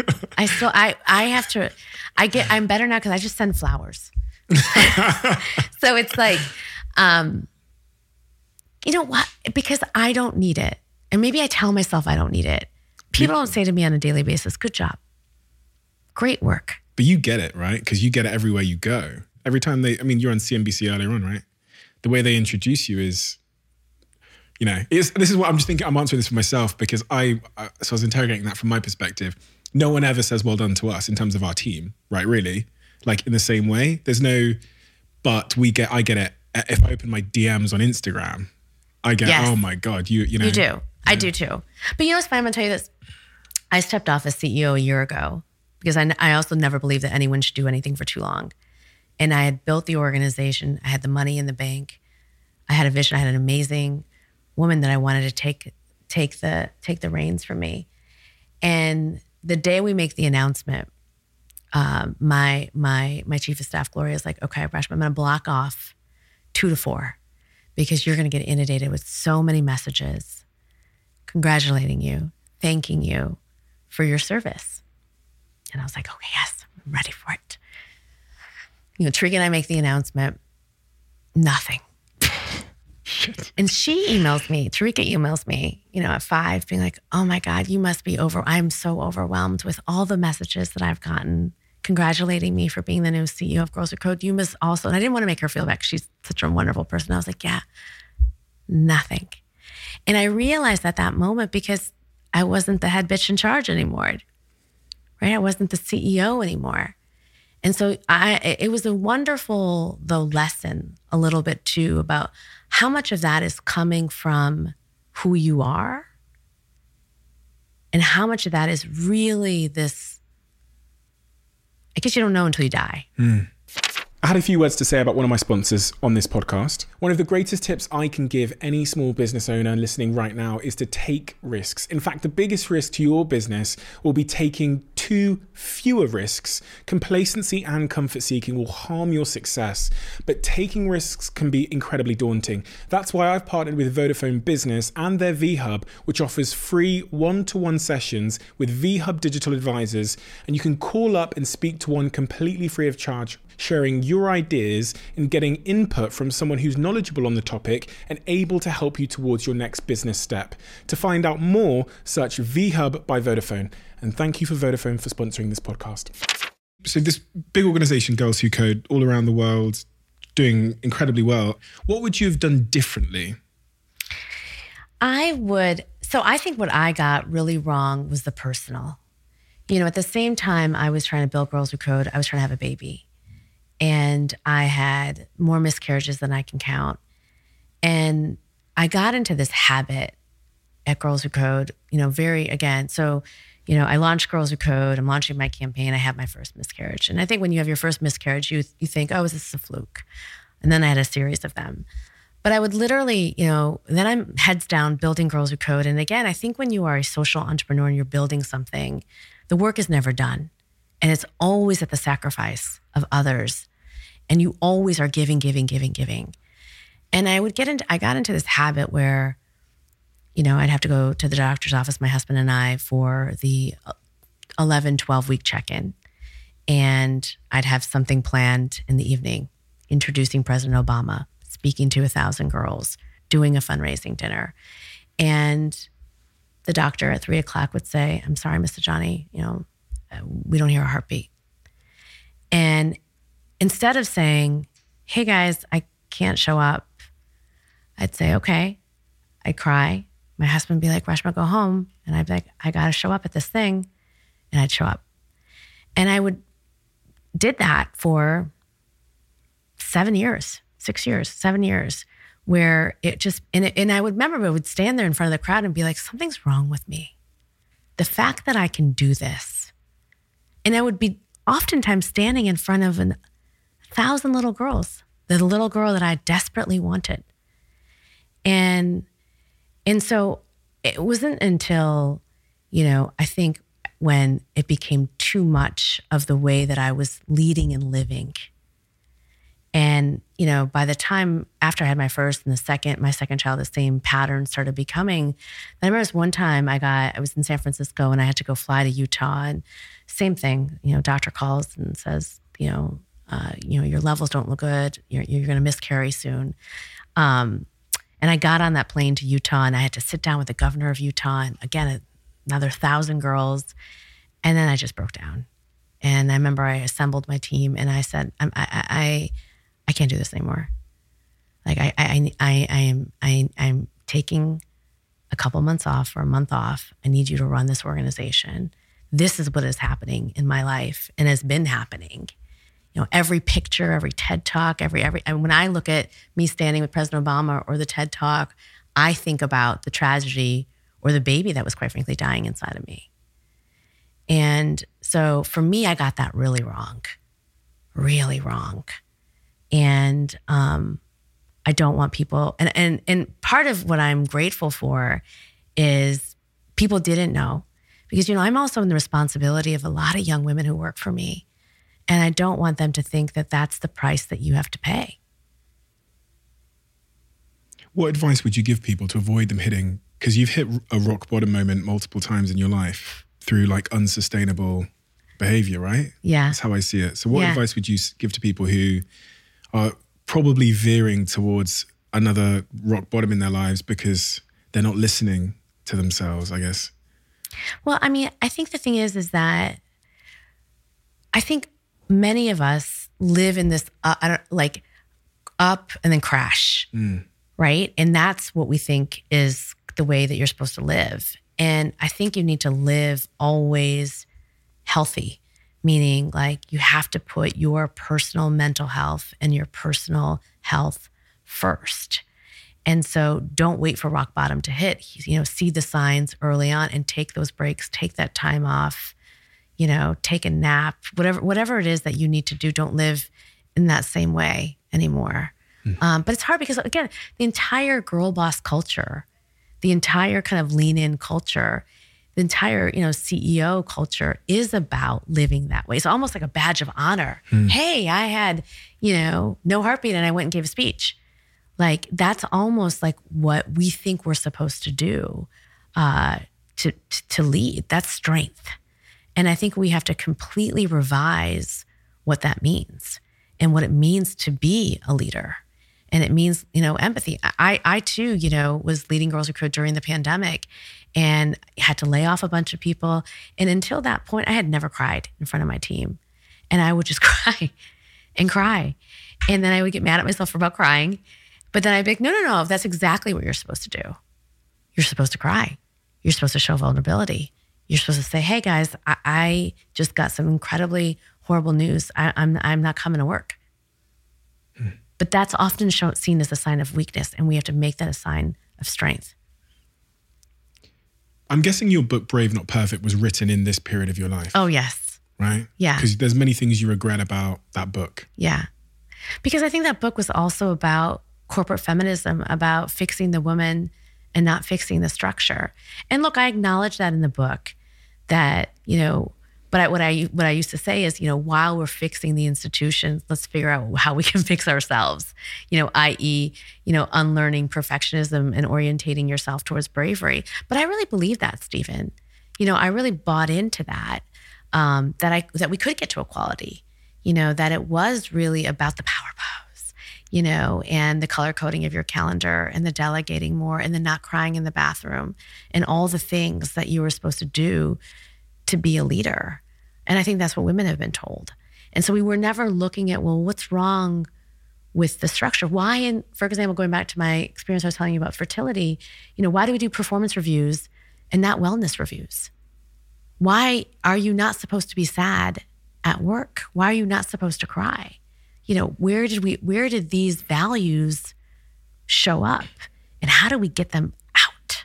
I'm better now because I just send flowers. So it's like, you know what? Because I don't need it. And maybe I tell myself I don't need it. People don't say to me on a daily basis, good job. Great work. But you get it, right? Because you get it everywhere you go. Every time you're on CNBC earlier on, right? The way they introduce you is, this is what I'm just thinking. I'm answering this for myself because so I was interrogating that from my perspective. No one ever says well done to us in terms of our team, right? Really? Like in the same way. There's no, but I get it. If I open my DMs on Instagram, I get, yes. Oh my God, you know. You do. Yeah. I do too. But what's funny? I'm going to tell you this. I stepped off as CEO a year ago because I also never believed that anyone should do anything for too long. And I had built the organization. I had the money in the bank. I had a vision. I had an amazing woman that I wanted to take the reins from me. And the day we make the announcement, my chief of staff, Gloria, is like, okay, Reshma, I'm going to block off 2 to 4 because you're going to get inundated with so many messages congratulating you, thanking you for your service. And I was like, okay, yes, I'm ready for it. Trika and I make the announcement, nothing. Shit. And she emails me, Tarika emails me, at 5, being like, oh my God, you must be I'm so overwhelmed with all the messages that I've gotten congratulating me for being the new CEO of Girls Who Code. You must also, and I didn't want to make her feel bad because she's such a wonderful person. I was like, yeah, nothing. And I realized at that moment, because I wasn't the head bitch in charge anymore, right? I wasn't the CEO anymore. And so it was a wonderful, though, lesson a little bit too about how much of that is coming from who you are and how much of that is really this, I guess you don't know until you die. I had a few words to say about one of my sponsors on this podcast. One of the greatest tips I can give any small business owner listening right now is to take risks. In fact, the biggest risk to your business will be taking too fewer risks. Complacency and comfort seeking will harm your success, but taking risks can be incredibly daunting. That's why I've partnered with Vodafone Business and their VHub, which offers free one-to-one sessions with VHub digital advisors, and you can call up and speak to one completely free of charge, sharing your ideas and getting input from someone who's knowledgeable on the topic and able to help you towards your next business step. To find out more, search VHub by Vodafone. And thank you for Vodafone for sponsoring this podcast. So this big organization, Girls Who Code, all around the world, doing incredibly well. What would you have done differently? I think what I got really wrong was the personal. At the same time I was trying to build Girls Who Code, I was trying to have a baby. And I had more miscarriages than I can count. And I got into this habit at Girls Who Code, I launched Girls Who Code, I'm launching my campaign, I have my first miscarriage. And I think when you have your first miscarriage, you think, oh, is this a fluke? And then I had a series of them. But I would literally, then I'm heads down building Girls Who Code. And again, I think when you are a social entrepreneur and you're building something, the work is never done. And it's always at the sacrifice of others. And you always are giving. And I got into this habit where, I'd have to go to the doctor's office, my husband and I, for the 11, 12-week check-in. And I'd have something planned in the evening, introducing President Obama, speaking to 1,000 girls, doing a fundraising dinner. And the doctor at 3:00 would say, I'm sorry, Mr. Johnny, we don't hear a heartbeat. And instead of saying, hey guys, I can't show up, I'd say, okay. I'd cry. My husband would be like, Reshma, go home. And I'd be like, I got to show up at this thing. And I'd show up. And I did that for 7 years, where it just, and I would remember I would stand there in front of the crowd and be like, something's wrong with me. The fact that I can do this. And I would be oftentimes standing in front of 1,000 little girls, the little girl that I desperately wanted. And so it wasn't until, I think when it became too much of the way that I was leading and living. And, by the time after I had my first and my second child, the same pattern started becoming. I remember this one time I was in San Francisco and I had to go fly to Utah, and same thing, doctor calls and says, your levels don't look good. You're going to miscarry soon. And I got on that plane to Utah and I had to sit down with the governor of Utah and again, another 1,000 girls. And then I just broke down. And I remember I assembled my team and I said, I can't do this anymore. Like I'm taking a couple months off or a month off. I need you to run this organization. This is what is happening in my life and has been happening. Every picture, every TED Talk, and when I look at me standing with President Obama or the TED Talk, I think about the tragedy or the baby that was quite frankly dying inside of me. And so for me, I got that really wrong. And I don't want people, and part of what I'm grateful for is people didn't know, because, I'm also in the responsibility of a lot of young women who work for me. And I don't want them to think that that's the price that you have to pay. What advice would you give people to avoid them hitting, because you've hit a rock bottom moment multiple times in your life through like unsustainable behavior, right? Yeah. That's how I see it. So what advice would you give to people who are probably veering towards another rock bottom in their lives because they're not listening to themselves, I guess? Well, I mean, I think the thing is that I think many of us live in this, up and then crash, right? And that's what we think is the way that you're supposed to live. And I think you need to live always healthy, meaning like you have to put your personal mental health and your personal health first. And so don't wait for rock bottom to hit. See the signs early on and take those breaks, take that time off, take a nap, whatever it is that you need to do. Don't live in that same way anymore. But it's hard because, again, the entire girl boss culture, the entire kind of lean in culture, the entire, CEO culture is about living that way. It's almost like a badge of honor. Hey, I had, no heartbeat and I went and gave a speech. Like that's almost like what we think we're supposed to do to lead. That's strength. And I think we have to completely revise what that means and what it means to be a leader. And it means, empathy. I too, was leading Girls Who Code during the pandemic and had to lay off a bunch of people. And until that point, I had never cried in front of my team. And I would just cry and cry. And then I would get mad at myself for about crying. But then I'd be like, no, that's exactly what you're supposed to do. You're supposed to cry. You're supposed to show vulnerability. You're supposed to say, hey guys, I just got some incredibly horrible news. I'm not coming to work. But that's often seen as a sign of weakness, and we have to make that a sign of strength. I'm guessing your book, Brave Not Perfect, was written in this period of your life. Oh, yes. Right? Yeah. Because there's many things you regret about that book. Yeah. Because I think that book was also about corporate feminism, about fixing the woman and not fixing the structure. And look, I acknowledge that in the book that, but what I used to say is, while we're fixing the institutions, let's figure out how we can fix ourselves, i.e., unlearning perfectionism and orientating yourself towards bravery. But I really believe that, Stephen. I really bought into that, that we could get to equality, that it was really about the power pose, and the color coding of your calendar and the delegating more and the not crying in the bathroom and all the things that you were supposed to do to be a leader. And I think that's what women have been told. And so we were never looking at, well, what's wrong with the structure? Why, and for example, going back to my experience I was telling you about fertility, why do we do performance reviews and not wellness reviews? Why are you not supposed to be sad at work? Why are you not supposed to cry? Where did these values show up? And how do we get them out?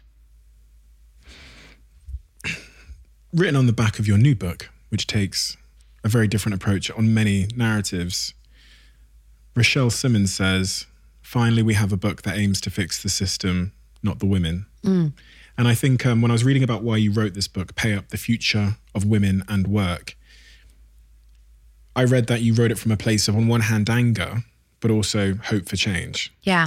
Written on the back of your new book, which takes a very different approach on many narratives, Rochelle Simmons says, finally, we have a book that aims to fix the system, not the women. And I think when I was reading about why you wrote this book, Pay Up, the Future of Women and Work, I read that you wrote it from a place of, on one hand, anger, but also hope for change. Yeah.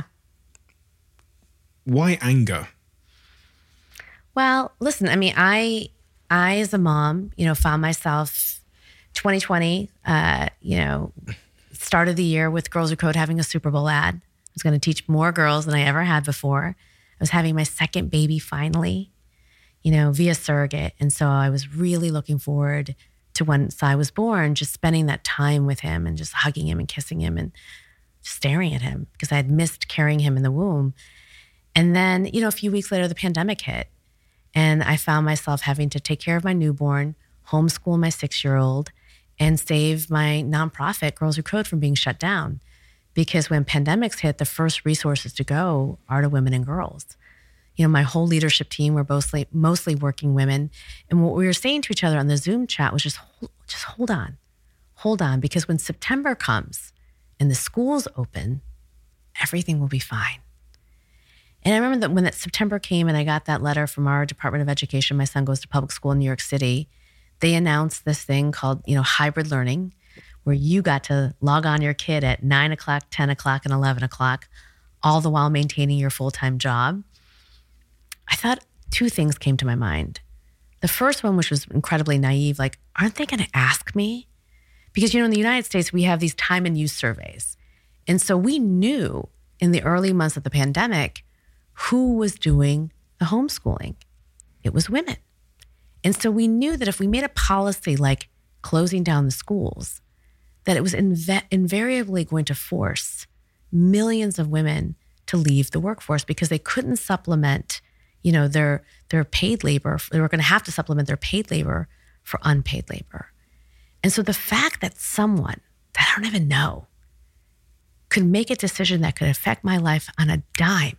Why anger? Well, listen, I mean, I as a mom, found myself 2020, started the year with Girls Who Code having a Super Bowl ad. I was going to teach more girls than I ever had before. I was having my second baby finally, via surrogate. And so I was really looking forward to once I was born, just spending that time with him and just hugging him and kissing him and staring at him because I had missed carrying him in the womb. And then, a few weeks later, the pandemic hit. And I found myself having to take care of my newborn, homeschool my 6-year-old, and save my nonprofit, Girls Who Code, from being shut down. Because when pandemics hit, the first resources to go are to women and girls. My whole leadership team were mostly working women. And what we were saying to each other on the Zoom chat was just hold on. Hold on. Because when September comes and the schools open, everything will be fine. And I remember that when that September came and I got that letter from our Department of Education, my son goes to public school in New York City, they announced this thing called, hybrid learning, where you got to log on your kid at 9 o'clock, 10 o'clock, and 11 o'clock, all the while maintaining your full-time job. I thought two things came to my mind. The first one, which was incredibly naive, like, aren't they going to ask me? Because, in the United States, we have these time and use surveys. And so we knew in the early months of the pandemic who was doing the homeschooling. It was women. And so we knew that if we made a policy like closing down the schools, that it was invariably going to force millions of women to leave the workforce because they couldn't supplement, their paid labor. They were going to have to supplement their paid labor for unpaid labor. And so the fact that someone that I don't even know could make a decision that could affect my life on a dime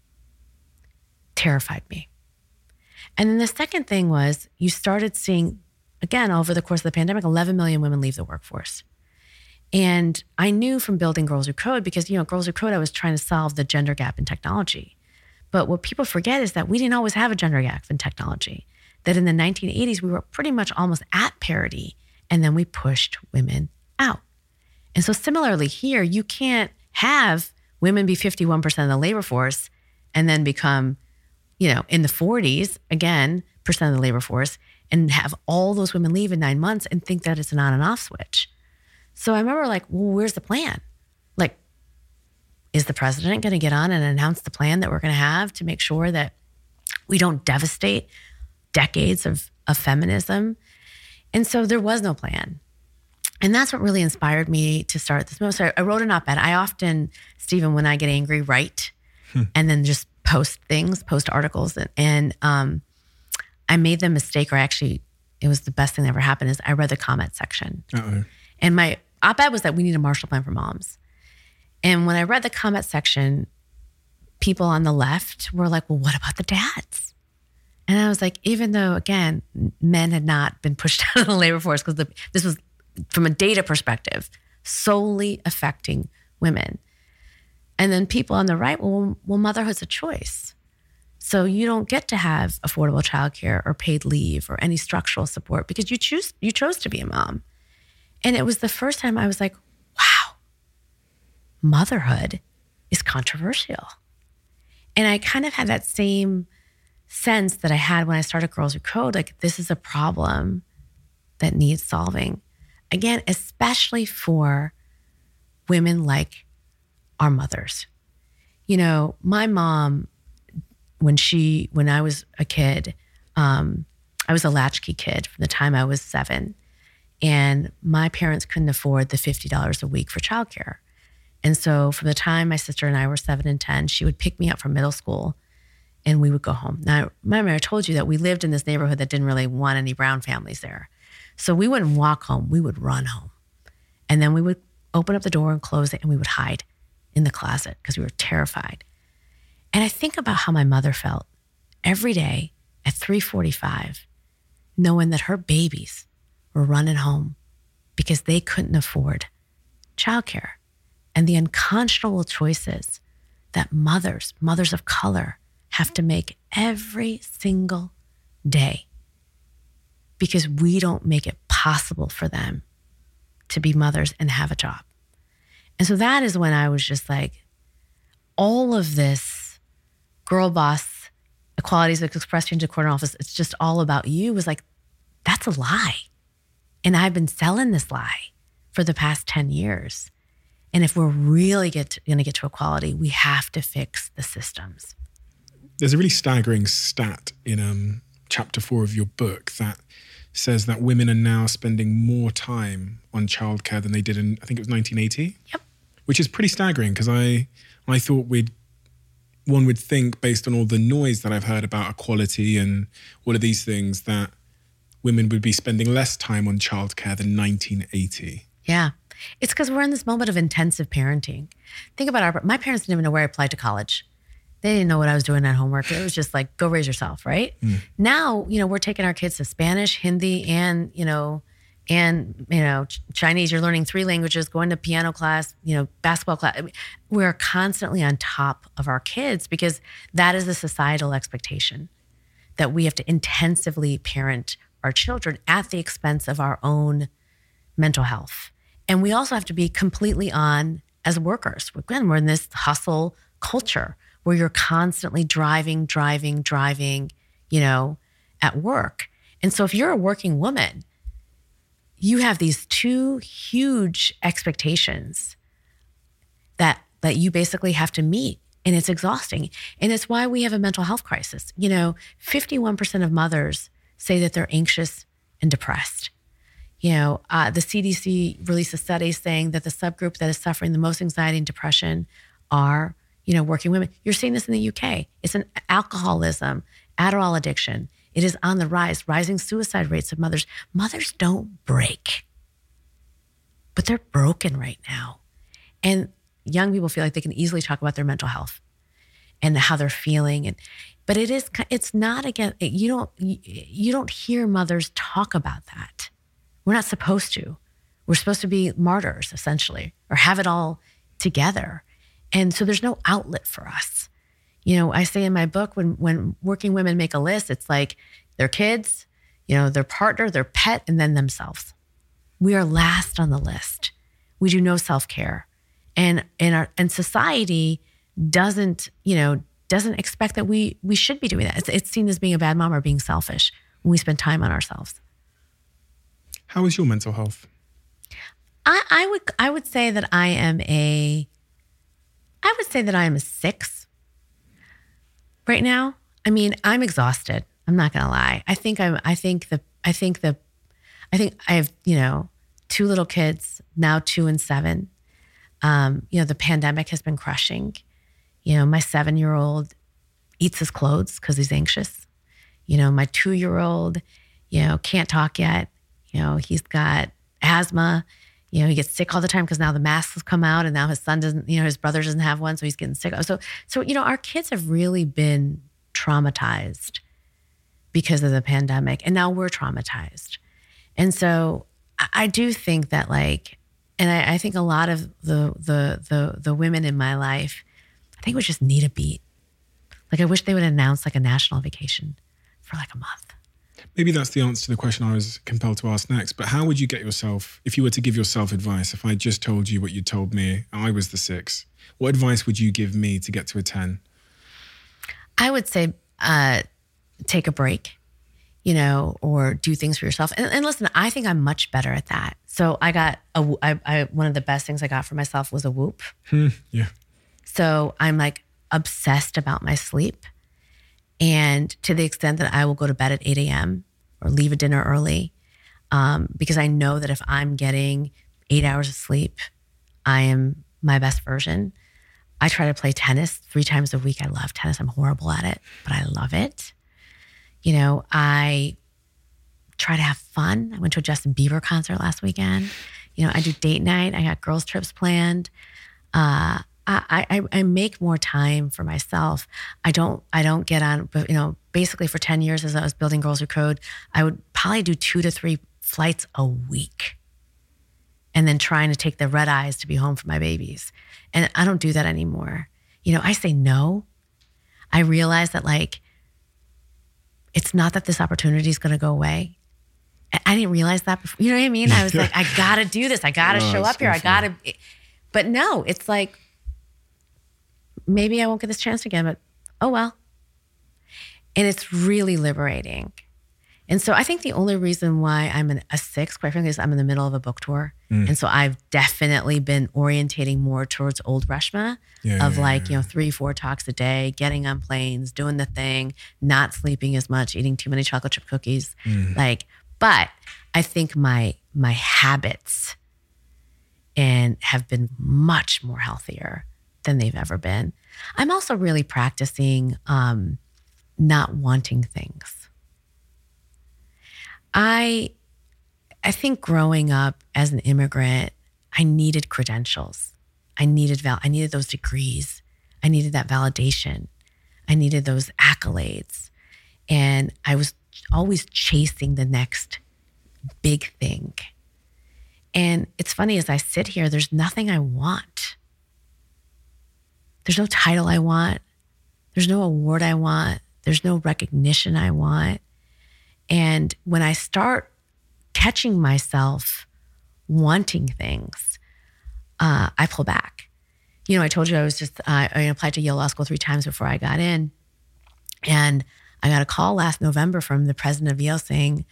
terrified me. And then the second thing was you started seeing, again, over the course of the pandemic, 11 million women leave the workforce. And I knew from building Girls Who Code, because, Girls Who Code, I was trying to solve the gender gap in technology. But what people forget is that we didn't always have a gender gap in technology. That in the 1980s, we were pretty much almost at parity, and then we pushed women out. And so similarly here, you can't have women be 51% of the labor force and then become, in the 40s, again, percent of the labor force, and have all those women leave in 9 months and think that it's an on and off switch. So I remember where's the plan? Is the president going to get on and announce the plan that we're going to have to make sure that we don't devastate decades of feminism? And so there was no plan. And that's what really inspired me to start this movement. So I wrote an op-ed. I often, Stephen, when I get angry, write and then just post articles. And I made the mistake, or actually it was the best thing that ever happened, is I read the comment section. Uh-oh. And my op-ed was that we need a Marshall Plan for moms. And when I read the comment section, people on the left were like, well, what about the dads? And I was like, even though, again, men had not been pushed out of the labor force, because this was, from a data perspective, solely affecting women. And then people on the right, well, motherhood's a choice. So you don't get to have affordable childcare or paid leave or any structural support because you chose to be a mom. And it was the first time I was like, wow, motherhood is controversial. And I kind of had that same sense that I had when I started Girls Who Code, like this is a problem that needs solving. Again, especially for women like our mothers. My mom, when I was a kid, I was a latchkey kid from the time I was 7. And my parents couldn't afford the $50 a week for childcare. And so from the time my sister and I were 7 and 10, she would pick me up from middle school and we would go home. Now, remember, I told you that we lived in this neighborhood that didn't really want any brown families there. So we wouldn't walk home, we would run home. And then we would open up the door and close it and we would hide in the closet because we were terrified. And I think about how my mother felt every day at 3:45, knowing that her babies were running home because they couldn't afford childcare, and the unconscionable choices that mothers of color have to make every single day because we don't make it possible for them to be mothers and have a job. And so that is when I was just like, all of this girl boss equalities that expressed into the corner office, it's just all about you, was like, that's a lie. And I've been selling this lie for the past 10 years. And if we're really going to get to equality, we have to fix the systems. There's a really staggering stat in chapter 4 of your book that says that women are now spending more time on childcare than they did in, I think it was 1980. Yep. Which is pretty staggering because I thought one would think, based on all the noise that I've heard about equality and all of these things, that women would be spending less time on childcare than 1980. Yeah. It's because we're in this moment of intensive parenting. Think about my parents didn't even know where I applied to college. They didn't know what I was doing at homework. It was just like, go raise yourself, right? Now, we're taking our kids to Spanish, Hindi, and, And, Chinese, you're learning 3 languages, going to piano class, basketball class. We're constantly on top of our kids because that is the societal expectation, that we have to intensively parent our children at the expense of our own mental health. And we also have to be completely on as workers. Again, we're in this hustle culture where you're constantly driving, at work. And so if you're a working woman, you have these 2 huge expectations that you basically have to meet, and it's exhausting. And it's why we have a mental health crisis. 51% of mothers say that they're anxious and depressed. The CDC released a study saying that the subgroup that is suffering the most anxiety and depression are, working women. You're seeing this in the UK. It's an alcoholism, Adderall addiction. It is on the rise, rising suicide rates of mothers. Mothers don't break, but they're broken right now. And young people feel like they can easily talk about their mental health and how they're feeling. But it's not, again, you don't hear mothers talk about that. We're not supposed to. We're supposed to be martyrs, essentially, or have it all together. And so there's no outlet for us. I say in my book, when working women make a list, it's like their kids, their partner, their pet, and then themselves. We are last on the list. We do no self-care. And society doesn't expect that we should be doing that. It's seen as being a bad mom or being selfish when we spend time on ourselves. How is your mental health? I would say that I am a 6 right now. I mean, I'm exhausted. I'm not gonna lie. I think I have 2 little kids now, 2 and 7. The pandemic has been crushing. My 7-year-old eats his clothes because he's anxious. My 2-year-old, can't talk yet. He's got asthma. He gets sick all the time because now the masks have come out and now his son doesn't, his brother doesn't have one. So he's getting sick. So, our kids have really been traumatized because of the pandemic, and now we're traumatized. And so I do think that and I think a lot of the women in my life, I think we just need a beat. I wish they would announce a national vacation for a month. Maybe that's the answer to the question I was compelled to ask next. But how would you get yourself, if you were to give yourself advice, if I just told you what you told me, I was the 6, what advice would you give me to get to a 10? I would say take a break, or do things for yourself. And listen, I think I'm much better at that. So I got one of the best things I got for myself was a Whoop. Yeah. So I'm obsessed about my sleep. And to the extent that I will go to bed at 8 a.m. or leave a dinner early, because I know that if I'm getting 8 hours of sleep, I am my best version. I try to play tennis 3 times a week. I love tennis. I'm horrible at it, but I love it. I try to have fun. I went to a Justin Bieber concert last weekend. I do date night. I got girls trips planned. I make more time for myself. I don't get on, but basically for 10 years as I was building Girls Who Code, I would probably do 2 to 3 flights a week and then trying to take the red eyes to be home for my babies. And I don't do that anymore. I say no. I realize that it's not that this opportunity is going to go away. I didn't realize that before. You know what I mean? I was I got to do this. I got to show up here. I got to, but no, it's maybe I won't get this chance again, but oh well. And it's really liberating. And so I think the only reason why I'm a 6, quite frankly, is I'm in the middle of a book tour. And so I've definitely been orientating more towards old Reshma of 3, 4 talks a day, getting on planes, doing the thing, not sleeping as much, eating too many chocolate chip cookies. But I think my habits have been much more healthier than they've ever been. I'm also really practicing not wanting things. I think growing up as an immigrant, I needed credentials. I needed those degrees. I needed that validation. I needed those accolades. And I was always chasing the next big thing. And it's funny, as I sit here, there's nothing I want. There's no title I want. There's no award I want. There's no recognition I want. And when I start catching myself wanting things, I pull back. You know, I told you I applied to Yale Law School 3 times before I got in. And I got a call last November from the president of Yale saying,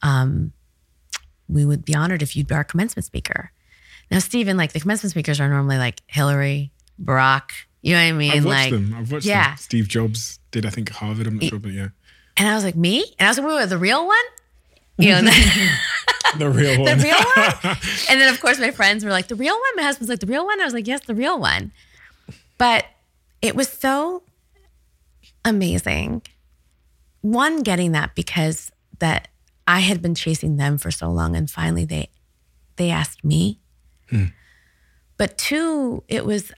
we would be honored if you'd be our commencement speaker. Now, Stephen, like the commencement speakers are normally like Hillary, Barack, you know what I mean? I've watched them. Steve Jobs did, I think, Harvard, I'm not sure, but yeah. And I was like, me? And I was like, wait, the real one? You know, the real one. The real one? And then, of course, my friends were like, the real one? My husband's like, the real one? I was like, yes, the real one. But it was so amazing. One, getting that because that I had been chasing them for so long, and finally they asked me. But 2, it was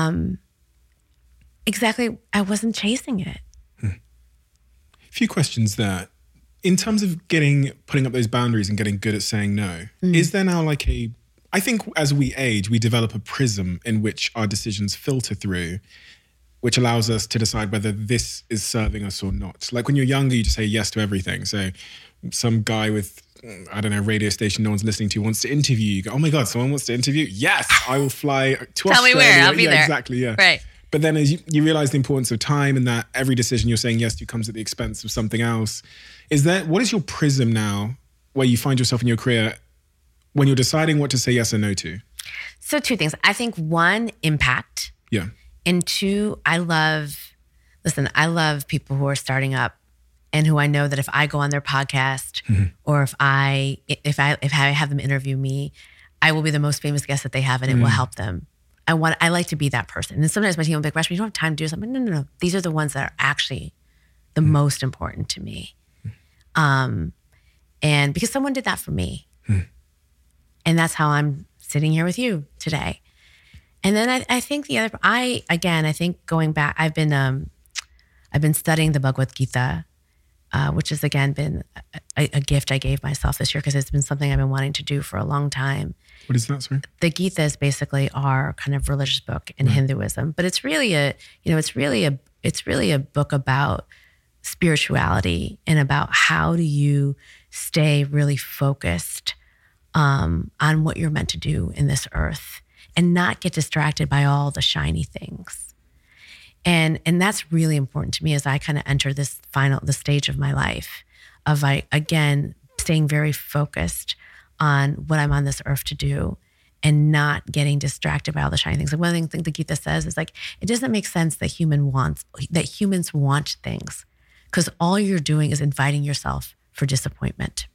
exactly, I wasn't chasing it. A few questions there. In terms of putting up those boundaries and getting good at saying no, is there now like I think as we age, we develop a prism in which our decisions filter through, which allows us to decide whether this is serving us or not. Like when you're younger, you just say yes to everything. So some guy with, I don't know, radio station no one's listening to wants to interview you. You go, oh my God, someone wants to interview? Yes, I will fly to Australia. Tell me where, I'll be there. Exactly, yeah. Right. But then as you realize the importance of time and that every decision you're saying yes to comes at the expense of something else. What is your prism now where you find yourself in your career when you're deciding what to say yes or no to? So 2 things. I think 1, impact. Yeah. And 2, I love people who are starting up and who I know that if I go on their podcast or if I have them interview me, I will be the most famous guest that they have and it will help them. I like to be that person. And sometimes my team will be like, Reshma, you don't have time to do something. No. These are the ones that are actually the most important to me. And because someone did that for me. And that's how I'm sitting here with you today. And then I think I think going back, I've been studying the Bhagavad Gita, which has again been a gift I gave myself this year because it's been something I've been wanting to do for a long time. What is that, sorry? The Gita is basically our kind of religious book in Hinduism, but it's really a book about spirituality and about how do you stay really focused on what you're meant to do in this earth and not get distracted by all the shiny things. And that's really important to me as I kind of enter the stage of my life of staying very focused on what I'm on this earth to do and not getting distracted by all the shiny things. Like one of the things the Gita says is like, it doesn't make sense that humans want things because all you're doing is inviting yourself for disappointment.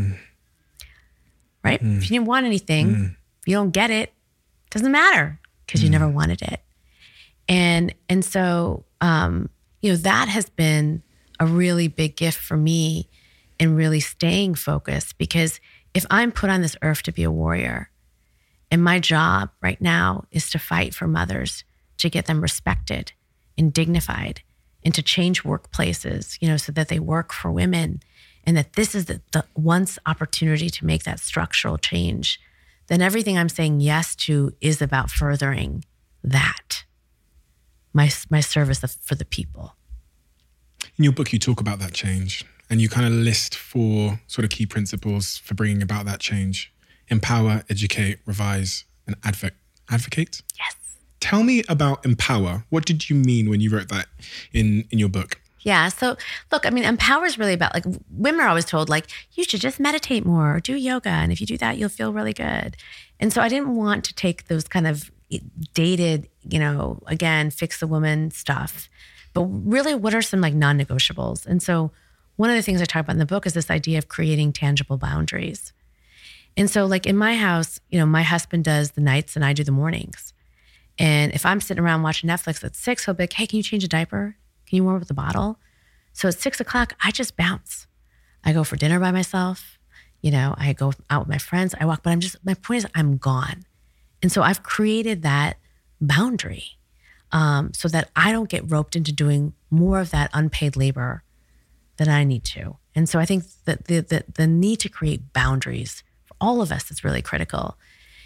Right? If you didn't want anything, if you don't get it, doesn't matter because you never wanted it. And so, that has been a really big gift for me in really staying focused because if I'm put on this earth to be a warrior and my job right now is to fight for mothers, to get them respected and dignified and to change workplaces, so that they work for women and that this is the once opportunity to make that structural change, then everything I'm saying yes to is about furthering that, my service for the people. In your book, you talk about that change and you kind of list 4 sort of key principles for bringing about that change. Empower, educate, revise, and advocate. Yes. Tell me about empower. What did you mean when you wrote that in your book? Yeah. So look, empower is really about like women are always told like, you should just meditate more or do yoga. And if you do that, you'll feel really good. And so I didn't want to take those kind of dated, again, fix the woman stuff, but really what are some like non-negotiables? And so one of the things I talk about in the book is this idea of creating tangible boundaries. And so like in my house, my husband does the nights and I do the mornings. And if I'm sitting around watching Netflix at 6, he'll be like, hey, can you change a diaper? Can you warm up the bottle? So at 6 o'clock, I just bounce. I go for dinner by myself. I go out with my friends. I walk, but my point is I'm gone. And so I've created that boundary so that I don't get roped into doing more of that unpaid labor than I need to. And so I think that the need to create boundaries for all of us is really critical.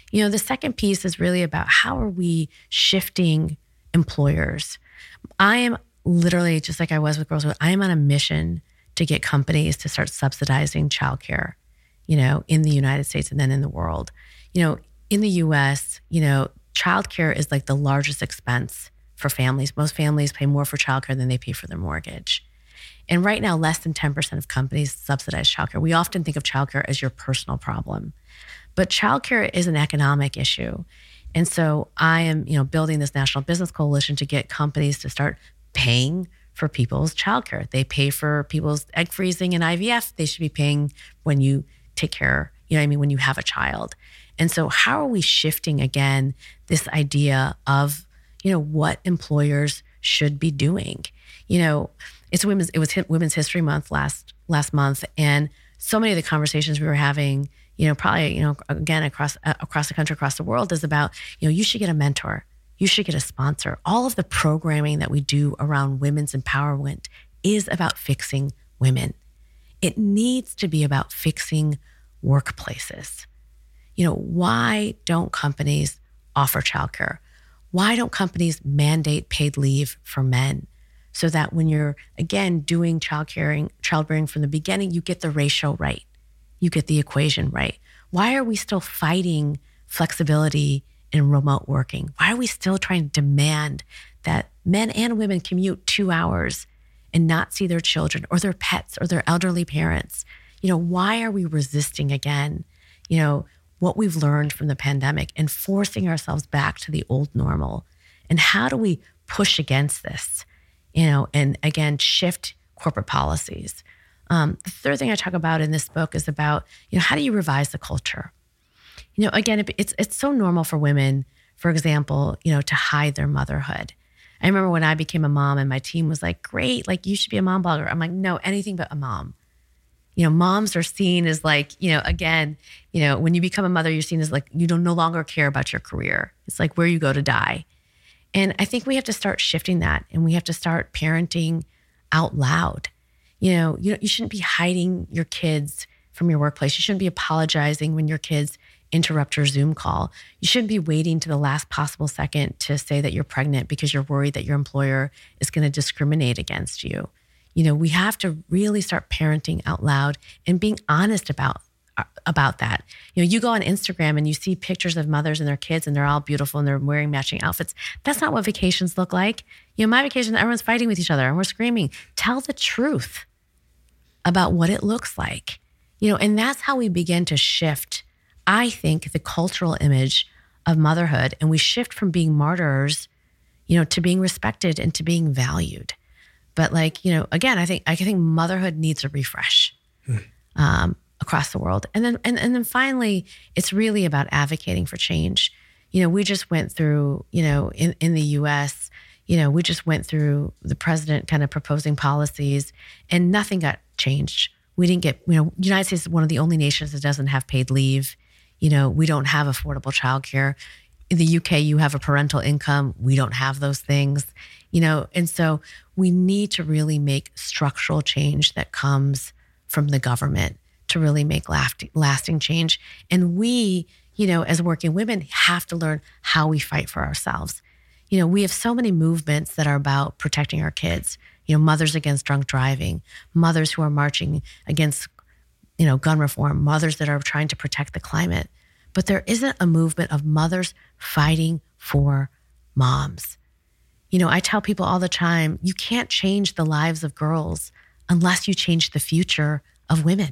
The second piece is really about how are we shifting employers. I am literally, just like I was with Girls With, I am on a mission to get companies to start subsidizing childcare, in the United States and then in the world. In the US, childcare is like the largest expense for families. Most families pay more for childcare than they pay for their mortgage. And right now, less than 10% of companies subsidize childcare. We often think of childcare as your personal problem, but childcare is an economic issue. And so I am, building this national business coalition to get companies to start paying for people's childcare. They pay for people's egg freezing and IVF. They should be paying when you take care, when you have a child. And so how are we shifting again this idea of, what employers should be doing? It was Women's History Month last month, and so many of the conversations we were having, probably, again, across the country, across the world, is about, you should get a mentor, you should get a sponsor. All of the programming that we do around women's empowerment is about fixing women. It needs to be about fixing workplaces. Why don't companies offer childcare? Why don't companies mandate paid leave for men? So that when you're, again, doing childbearing from the beginning, you get the ratio right. You get the equation right. Why are we still fighting flexibility in remote working? Why are we still trying to demand that men and women commute 2 hours and not see their children or their pets or their elderly parents? Why are we resisting again, what we've learned from the pandemic and forcing ourselves back to the old normal? And how do we push against this? And again, shift corporate policies. The third thing I talk about in this book is about, how do you revise the culture? Again, it's so normal for women, for example, to hide their motherhood. I remember when I became a mom and my team was like, great, like you should be a mom blogger. I'm like, no, anything but a mom. Moms are seen as like, again, when you become a mother, you're seen as like, you don't no longer care about your career. It's like where you go to die. And I think we have to start shifting that, and we have to start parenting out loud. You shouldn't be hiding your kids from your workplace. You shouldn't be apologizing when your kids interrupt your Zoom call. You shouldn't be waiting to the last possible second to say that you're pregnant because you're worried that your employer is going to discriminate against you. We have to really start parenting out loud and being honest about that. You go on Instagram and you see pictures of mothers and their kids and they're all beautiful and they're wearing matching outfits. That's not what vacations look like. My vacation, everyone's fighting with each other and we're screaming. Tell the truth about what it looks like. And that's how we begin to shift, I think, the cultural image of motherhood. And we shift from being martyrs, to being respected and to being valued. But again, I think motherhood needs a refresh. Across the world. And then finally, it's really about advocating for change. We just went through, in the US, we just went through the president kind of proposing policies and nothing got changed. We didn't get, United States is one of the only nations that doesn't have paid leave. We don't have affordable childcare. In the UK, you have a parental income. We don't have those things, and so we need to really make structural change that comes from the government to really make lasting change. And we, as working women, have to learn how we fight for ourselves. We have so many movements that are about protecting our kids. Mothers Against Drunk Driving, mothers who are marching against, gun reform, mothers that are trying to protect the climate. But there isn't a movement of mothers fighting for moms. I tell people all the time, you can't change the lives of girls unless you change the future of women.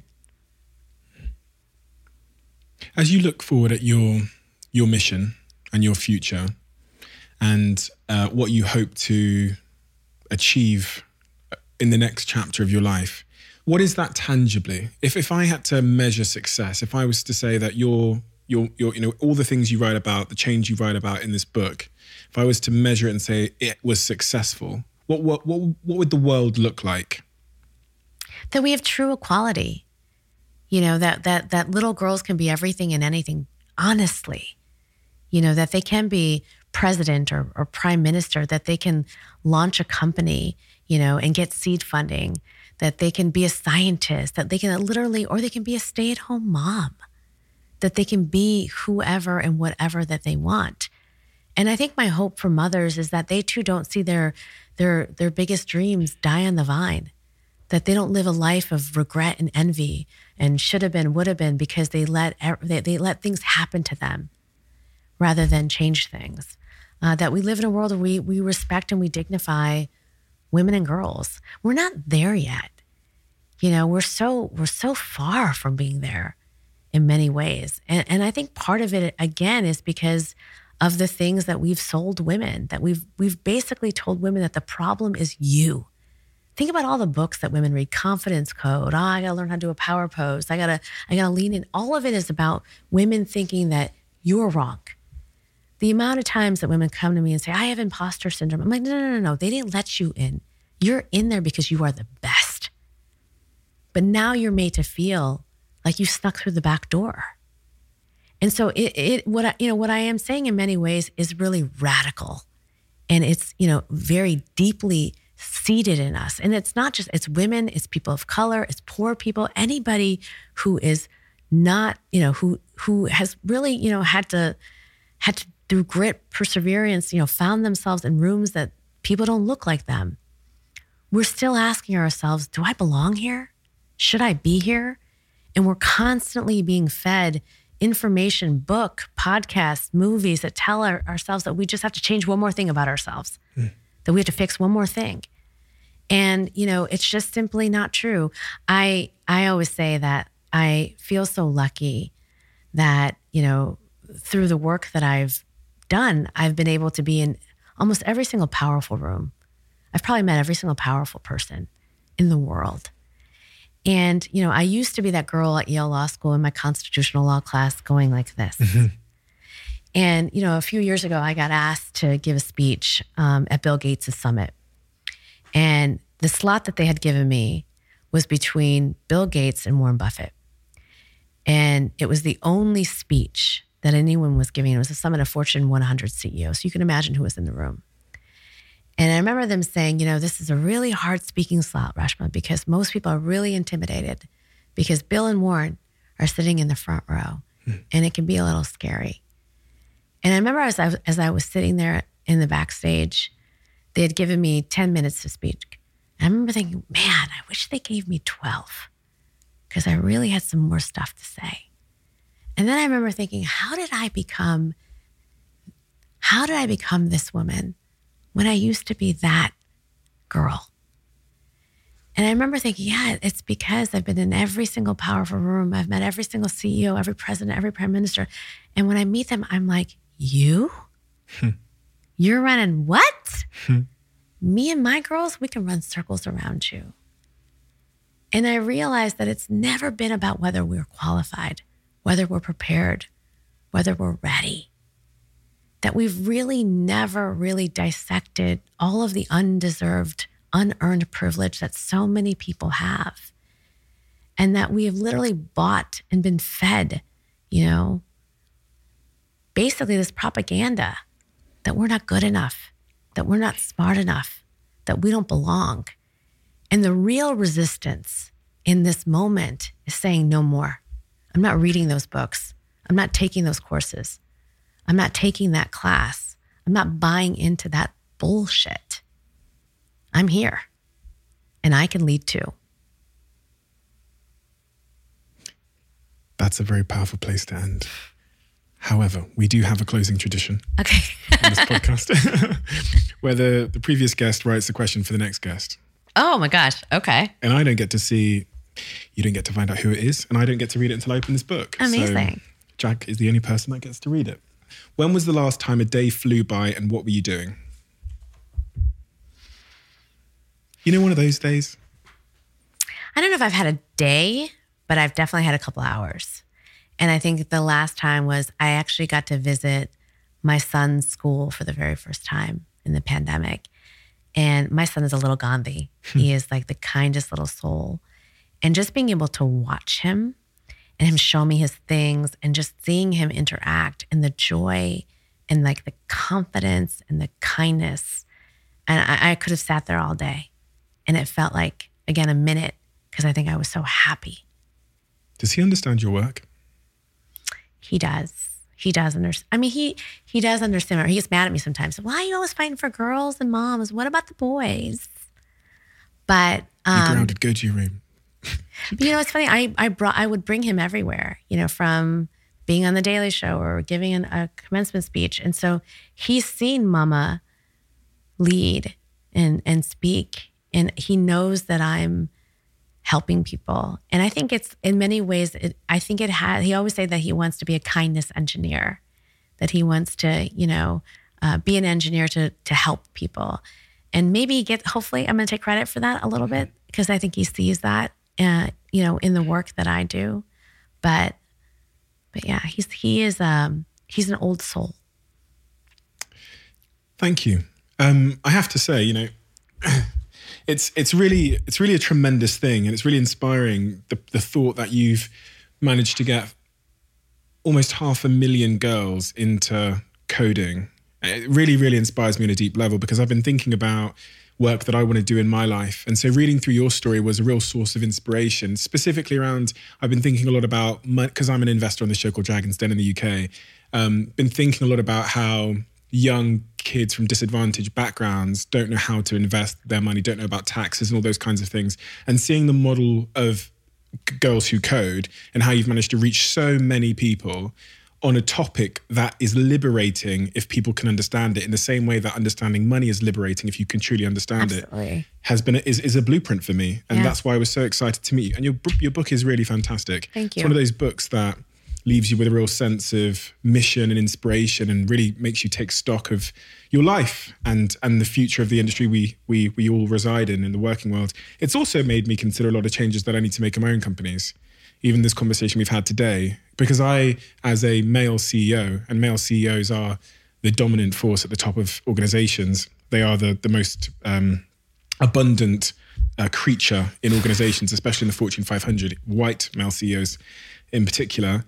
As you look forward at your mission and your future and what you hope to achieve in the next chapter of your life, what is that tangibly? If I had to measure success, if I was to say that your all the things you write about, the change you write about in this book, if I was to measure it and say it was successful, what would the world look like? That we have true equality. That little girls can be everything and anything, honestly. That they can be president or prime minister, that they can launch a company, and get seed funding, that they can be a scientist, that they can literally, or they can be a stay-at-home mom. that they can be whoever and whatever that they want. And I think my hope for mothers is that they too don't see their biggest dreams die on the vine, that they don't live a life of regret and envy and should have been, would have been, because they let things happen to them rather than change things. That we live in a world where we respect and we dignify women and girls. We're not there yet. You know, we're so far from being there in many ways. And I think part of it, again, is because of the things that we've sold women, that we've basically told women that the problem is you. Think about all the books that women read, Confidence Code. Oh, I got to learn how to do a power pose. I got to lean in. All of it is about women thinking that you're wrong. The amount of times that women come to me and say, I have imposter syndrome. I'm like, no. They didn't let you in. You're in there because you are the best. But now you're made to feel like you snuck through the back door. And so what I am saying in many ways is really radical. And it's, very deeply seated in us. And it's not just, it's women, it's people of color, it's poor people, anybody who is not, who has really, had to through grit, perseverance, found themselves in rooms that people don't look like them. We're still asking ourselves, do I belong here? Should I be here? And we're constantly being fed information, book, podcasts, movies that tell ourselves that we just have to change one more thing about ourselves, that we have to fix one more thing. And, it's just simply not true. I always say that I feel so lucky that, through the work that I've done, I've been able to be in almost every single powerful room. I've probably met every single powerful person in the world. And, I used to be that girl at Yale Law School in my constitutional law class going like this. Mm-hmm. And, a few years ago, I got asked to give a speech at Bill Gates' summit. And the slot that they had given me was between Bill Gates and Warren Buffett. And it was the only speech that anyone was giving. It was a summit of Fortune 100 CEOs. So you can imagine who was in the room. And I remember them saying, this is a really hard speaking slot, Reshma, because most people are really intimidated because Bill and Warren are sitting in the front row and it can be a little scary. And I remember as I was sitting there in the backstage, they had given me 10 minutes to speak. And I remember thinking, man, I wish they gave me 12 because I really had some more stuff to say. And then I remember thinking, how did I become this woman when I used to be that girl? And I remember thinking, yeah, it's because I've been in every single powerful room. I've met every single CEO, every president, every prime minister. And when I meet them, I'm like, you? You're running what? Me and my girls, we can run circles around you. And I realized that it's never been about whether we're qualified, whether we're prepared, whether we're ready. That we've really never really dissected all of the undeserved, unearned privilege that so many people have. And that we have literally bought and been fed, basically this propaganda that we're not good enough, that we're not smart enough, that we don't belong. And the real resistance in this moment is saying no more. I'm not reading those books. I'm not taking those courses. I'm not taking that class. I'm not buying into that bullshit. I'm here and I can lead too. That's a very powerful place to end. However, we do have a closing tradition on this podcast where the previous guest writes the question for the next guest. Oh my gosh. Okay. And I don't get to you don't get to find out who it is, and I don't get to read it until I open this book. Amazing. So Jack is the only person that gets to read it. When was the last time a day flew by and what were you doing? One of those days? I don't know if I've had a day, but I've definitely had a couple hours. And I think the last time was I actually got to visit my son's school for the very first time in the pandemic. And my son is a little Gandhi. He is like the kindest little soul. And just being able to watch him and him show me his things and just seeing him interact and the joy and like the confidence and the kindness. And I could have sat there all day. And it felt like, again, a minute because I think I was so happy. Does he understand your work? He does. He does understand. I mean, he does understand. He gets mad at me sometimes. Why are you always fighting for girls and moms? What about the boys? But You're grounded. Go to your room. You know, it's funny. I would bring him everywhere. You know, from being on the Daily Show or giving a commencement speech, and so he's seen Mama lead and speak, and he knows that I'm helping people. And I think it's in many ways, he always say that he wants to be a kindness engineer, that he wants to, you know, be an engineer to help people. And maybe hopefully I'm going to take credit for that a little bit, because I think he sees that, you know, in the work that I do. But yeah, he's an old soul. Thank you. I have to say, you know, it's really a tremendous thing, and it's really inspiring, the thought that you've managed to get almost 500,000 girls into coding. It really, really inspires me on a deep level, because I've been thinking about work that I want to do in my life. And so reading through your story was a real source of inspiration, specifically around, I've been thinking a lot about, because I'm an investor on the show called Dragon's Den in the UK, been thinking a lot about how young kids from disadvantaged backgrounds don't know how to invest their money, don't know about taxes and all those kinds of things. And seeing the model of Girls Who Code and how you've managed to reach so many people on a topic that is liberating if people can understand it, in the same way that understanding money is liberating if you can truly understand Absolutely. it, is a blueprint for me. And that's why I was so excited to meet you. And your book is really fantastic. Thank you. It's one of those books that leaves you with a real sense of mission and inspiration, and really makes you take stock of your life and the future of the industry we all reside in the working world. It's also made me consider a lot of changes that I need to make in my own companies. Even this conversation we've had today, because I, as a male CEO, and male CEOs are the dominant force at the top of organizations, they are the most abundant creature in organizations, especially in the Fortune 500, white male CEOs in particular,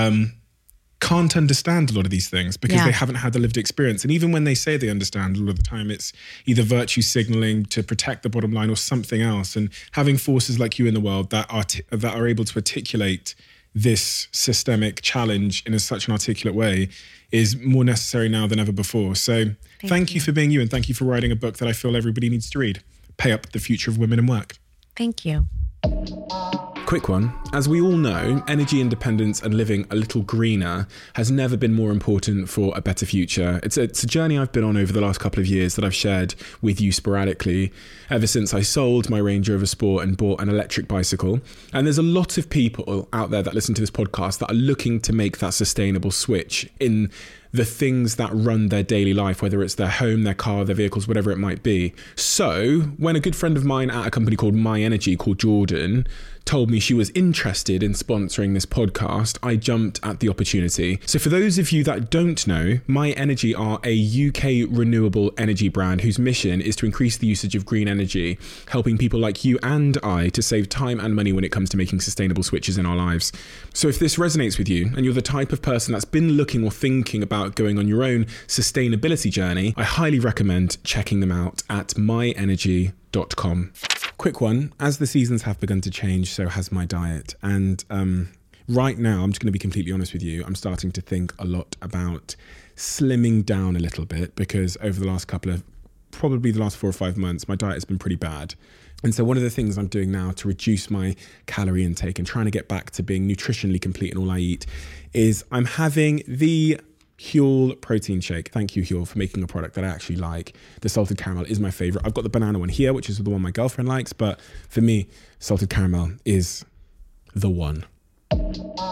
can't understand a lot of these things because they haven't had the lived experience. And even when they say they understand, a lot of the time it's either virtue signaling to protect the bottom line or something else. And having forces like you in the world that are able to articulate this systemic challenge in such an articulate way is more necessary now than ever before. So thank you for being you, and thank you for writing a book that I feel everybody needs to read. Pay Up: The Future of Women in Work. Thank you. Quick one. As we all know, energy independence and living a little greener has never been more important for a better future. It's a journey I've been on over the last couple of years that I've shared with you sporadically, ever since I sold my Range Rover Sport and bought an electric bicycle. And there's a lot of people out there that listen to this podcast that are looking to make that sustainable switch in the things that run their daily life, whether it's their home, their car, their vehicles, whatever it might be. So when a good friend of mine at a company called My Energy, called Jordan, told me she was interested in sponsoring this podcast, I jumped at the opportunity. So for those of you that don't know, My Energy are a UK renewable energy brand whose mission is to increase the usage of green energy, helping people like you and I to save time and money when it comes to making sustainable switches in our lives. So if this resonates with you and you're the type of person that's been looking or thinking about going on your own sustainability journey, I highly recommend checking them out at myenergy.com. Quick one, as the seasons have begun to change, so has my diet. And right now, I'm just going to be completely honest with you, I'm starting to think a lot about slimming down a little bit, because over the last probably the last 4 or 5 months, my diet has been pretty bad. And so one of the things I'm doing now to reduce my calorie intake and trying to get back to being nutritionally complete in all I eat is I'm having the Huel protein shake. Thank you, Huel, for making a product that I actually like. The salted caramel is my favorite. I've got the banana one here, which is the one my girlfriend likes, but for me, salted caramel is the one.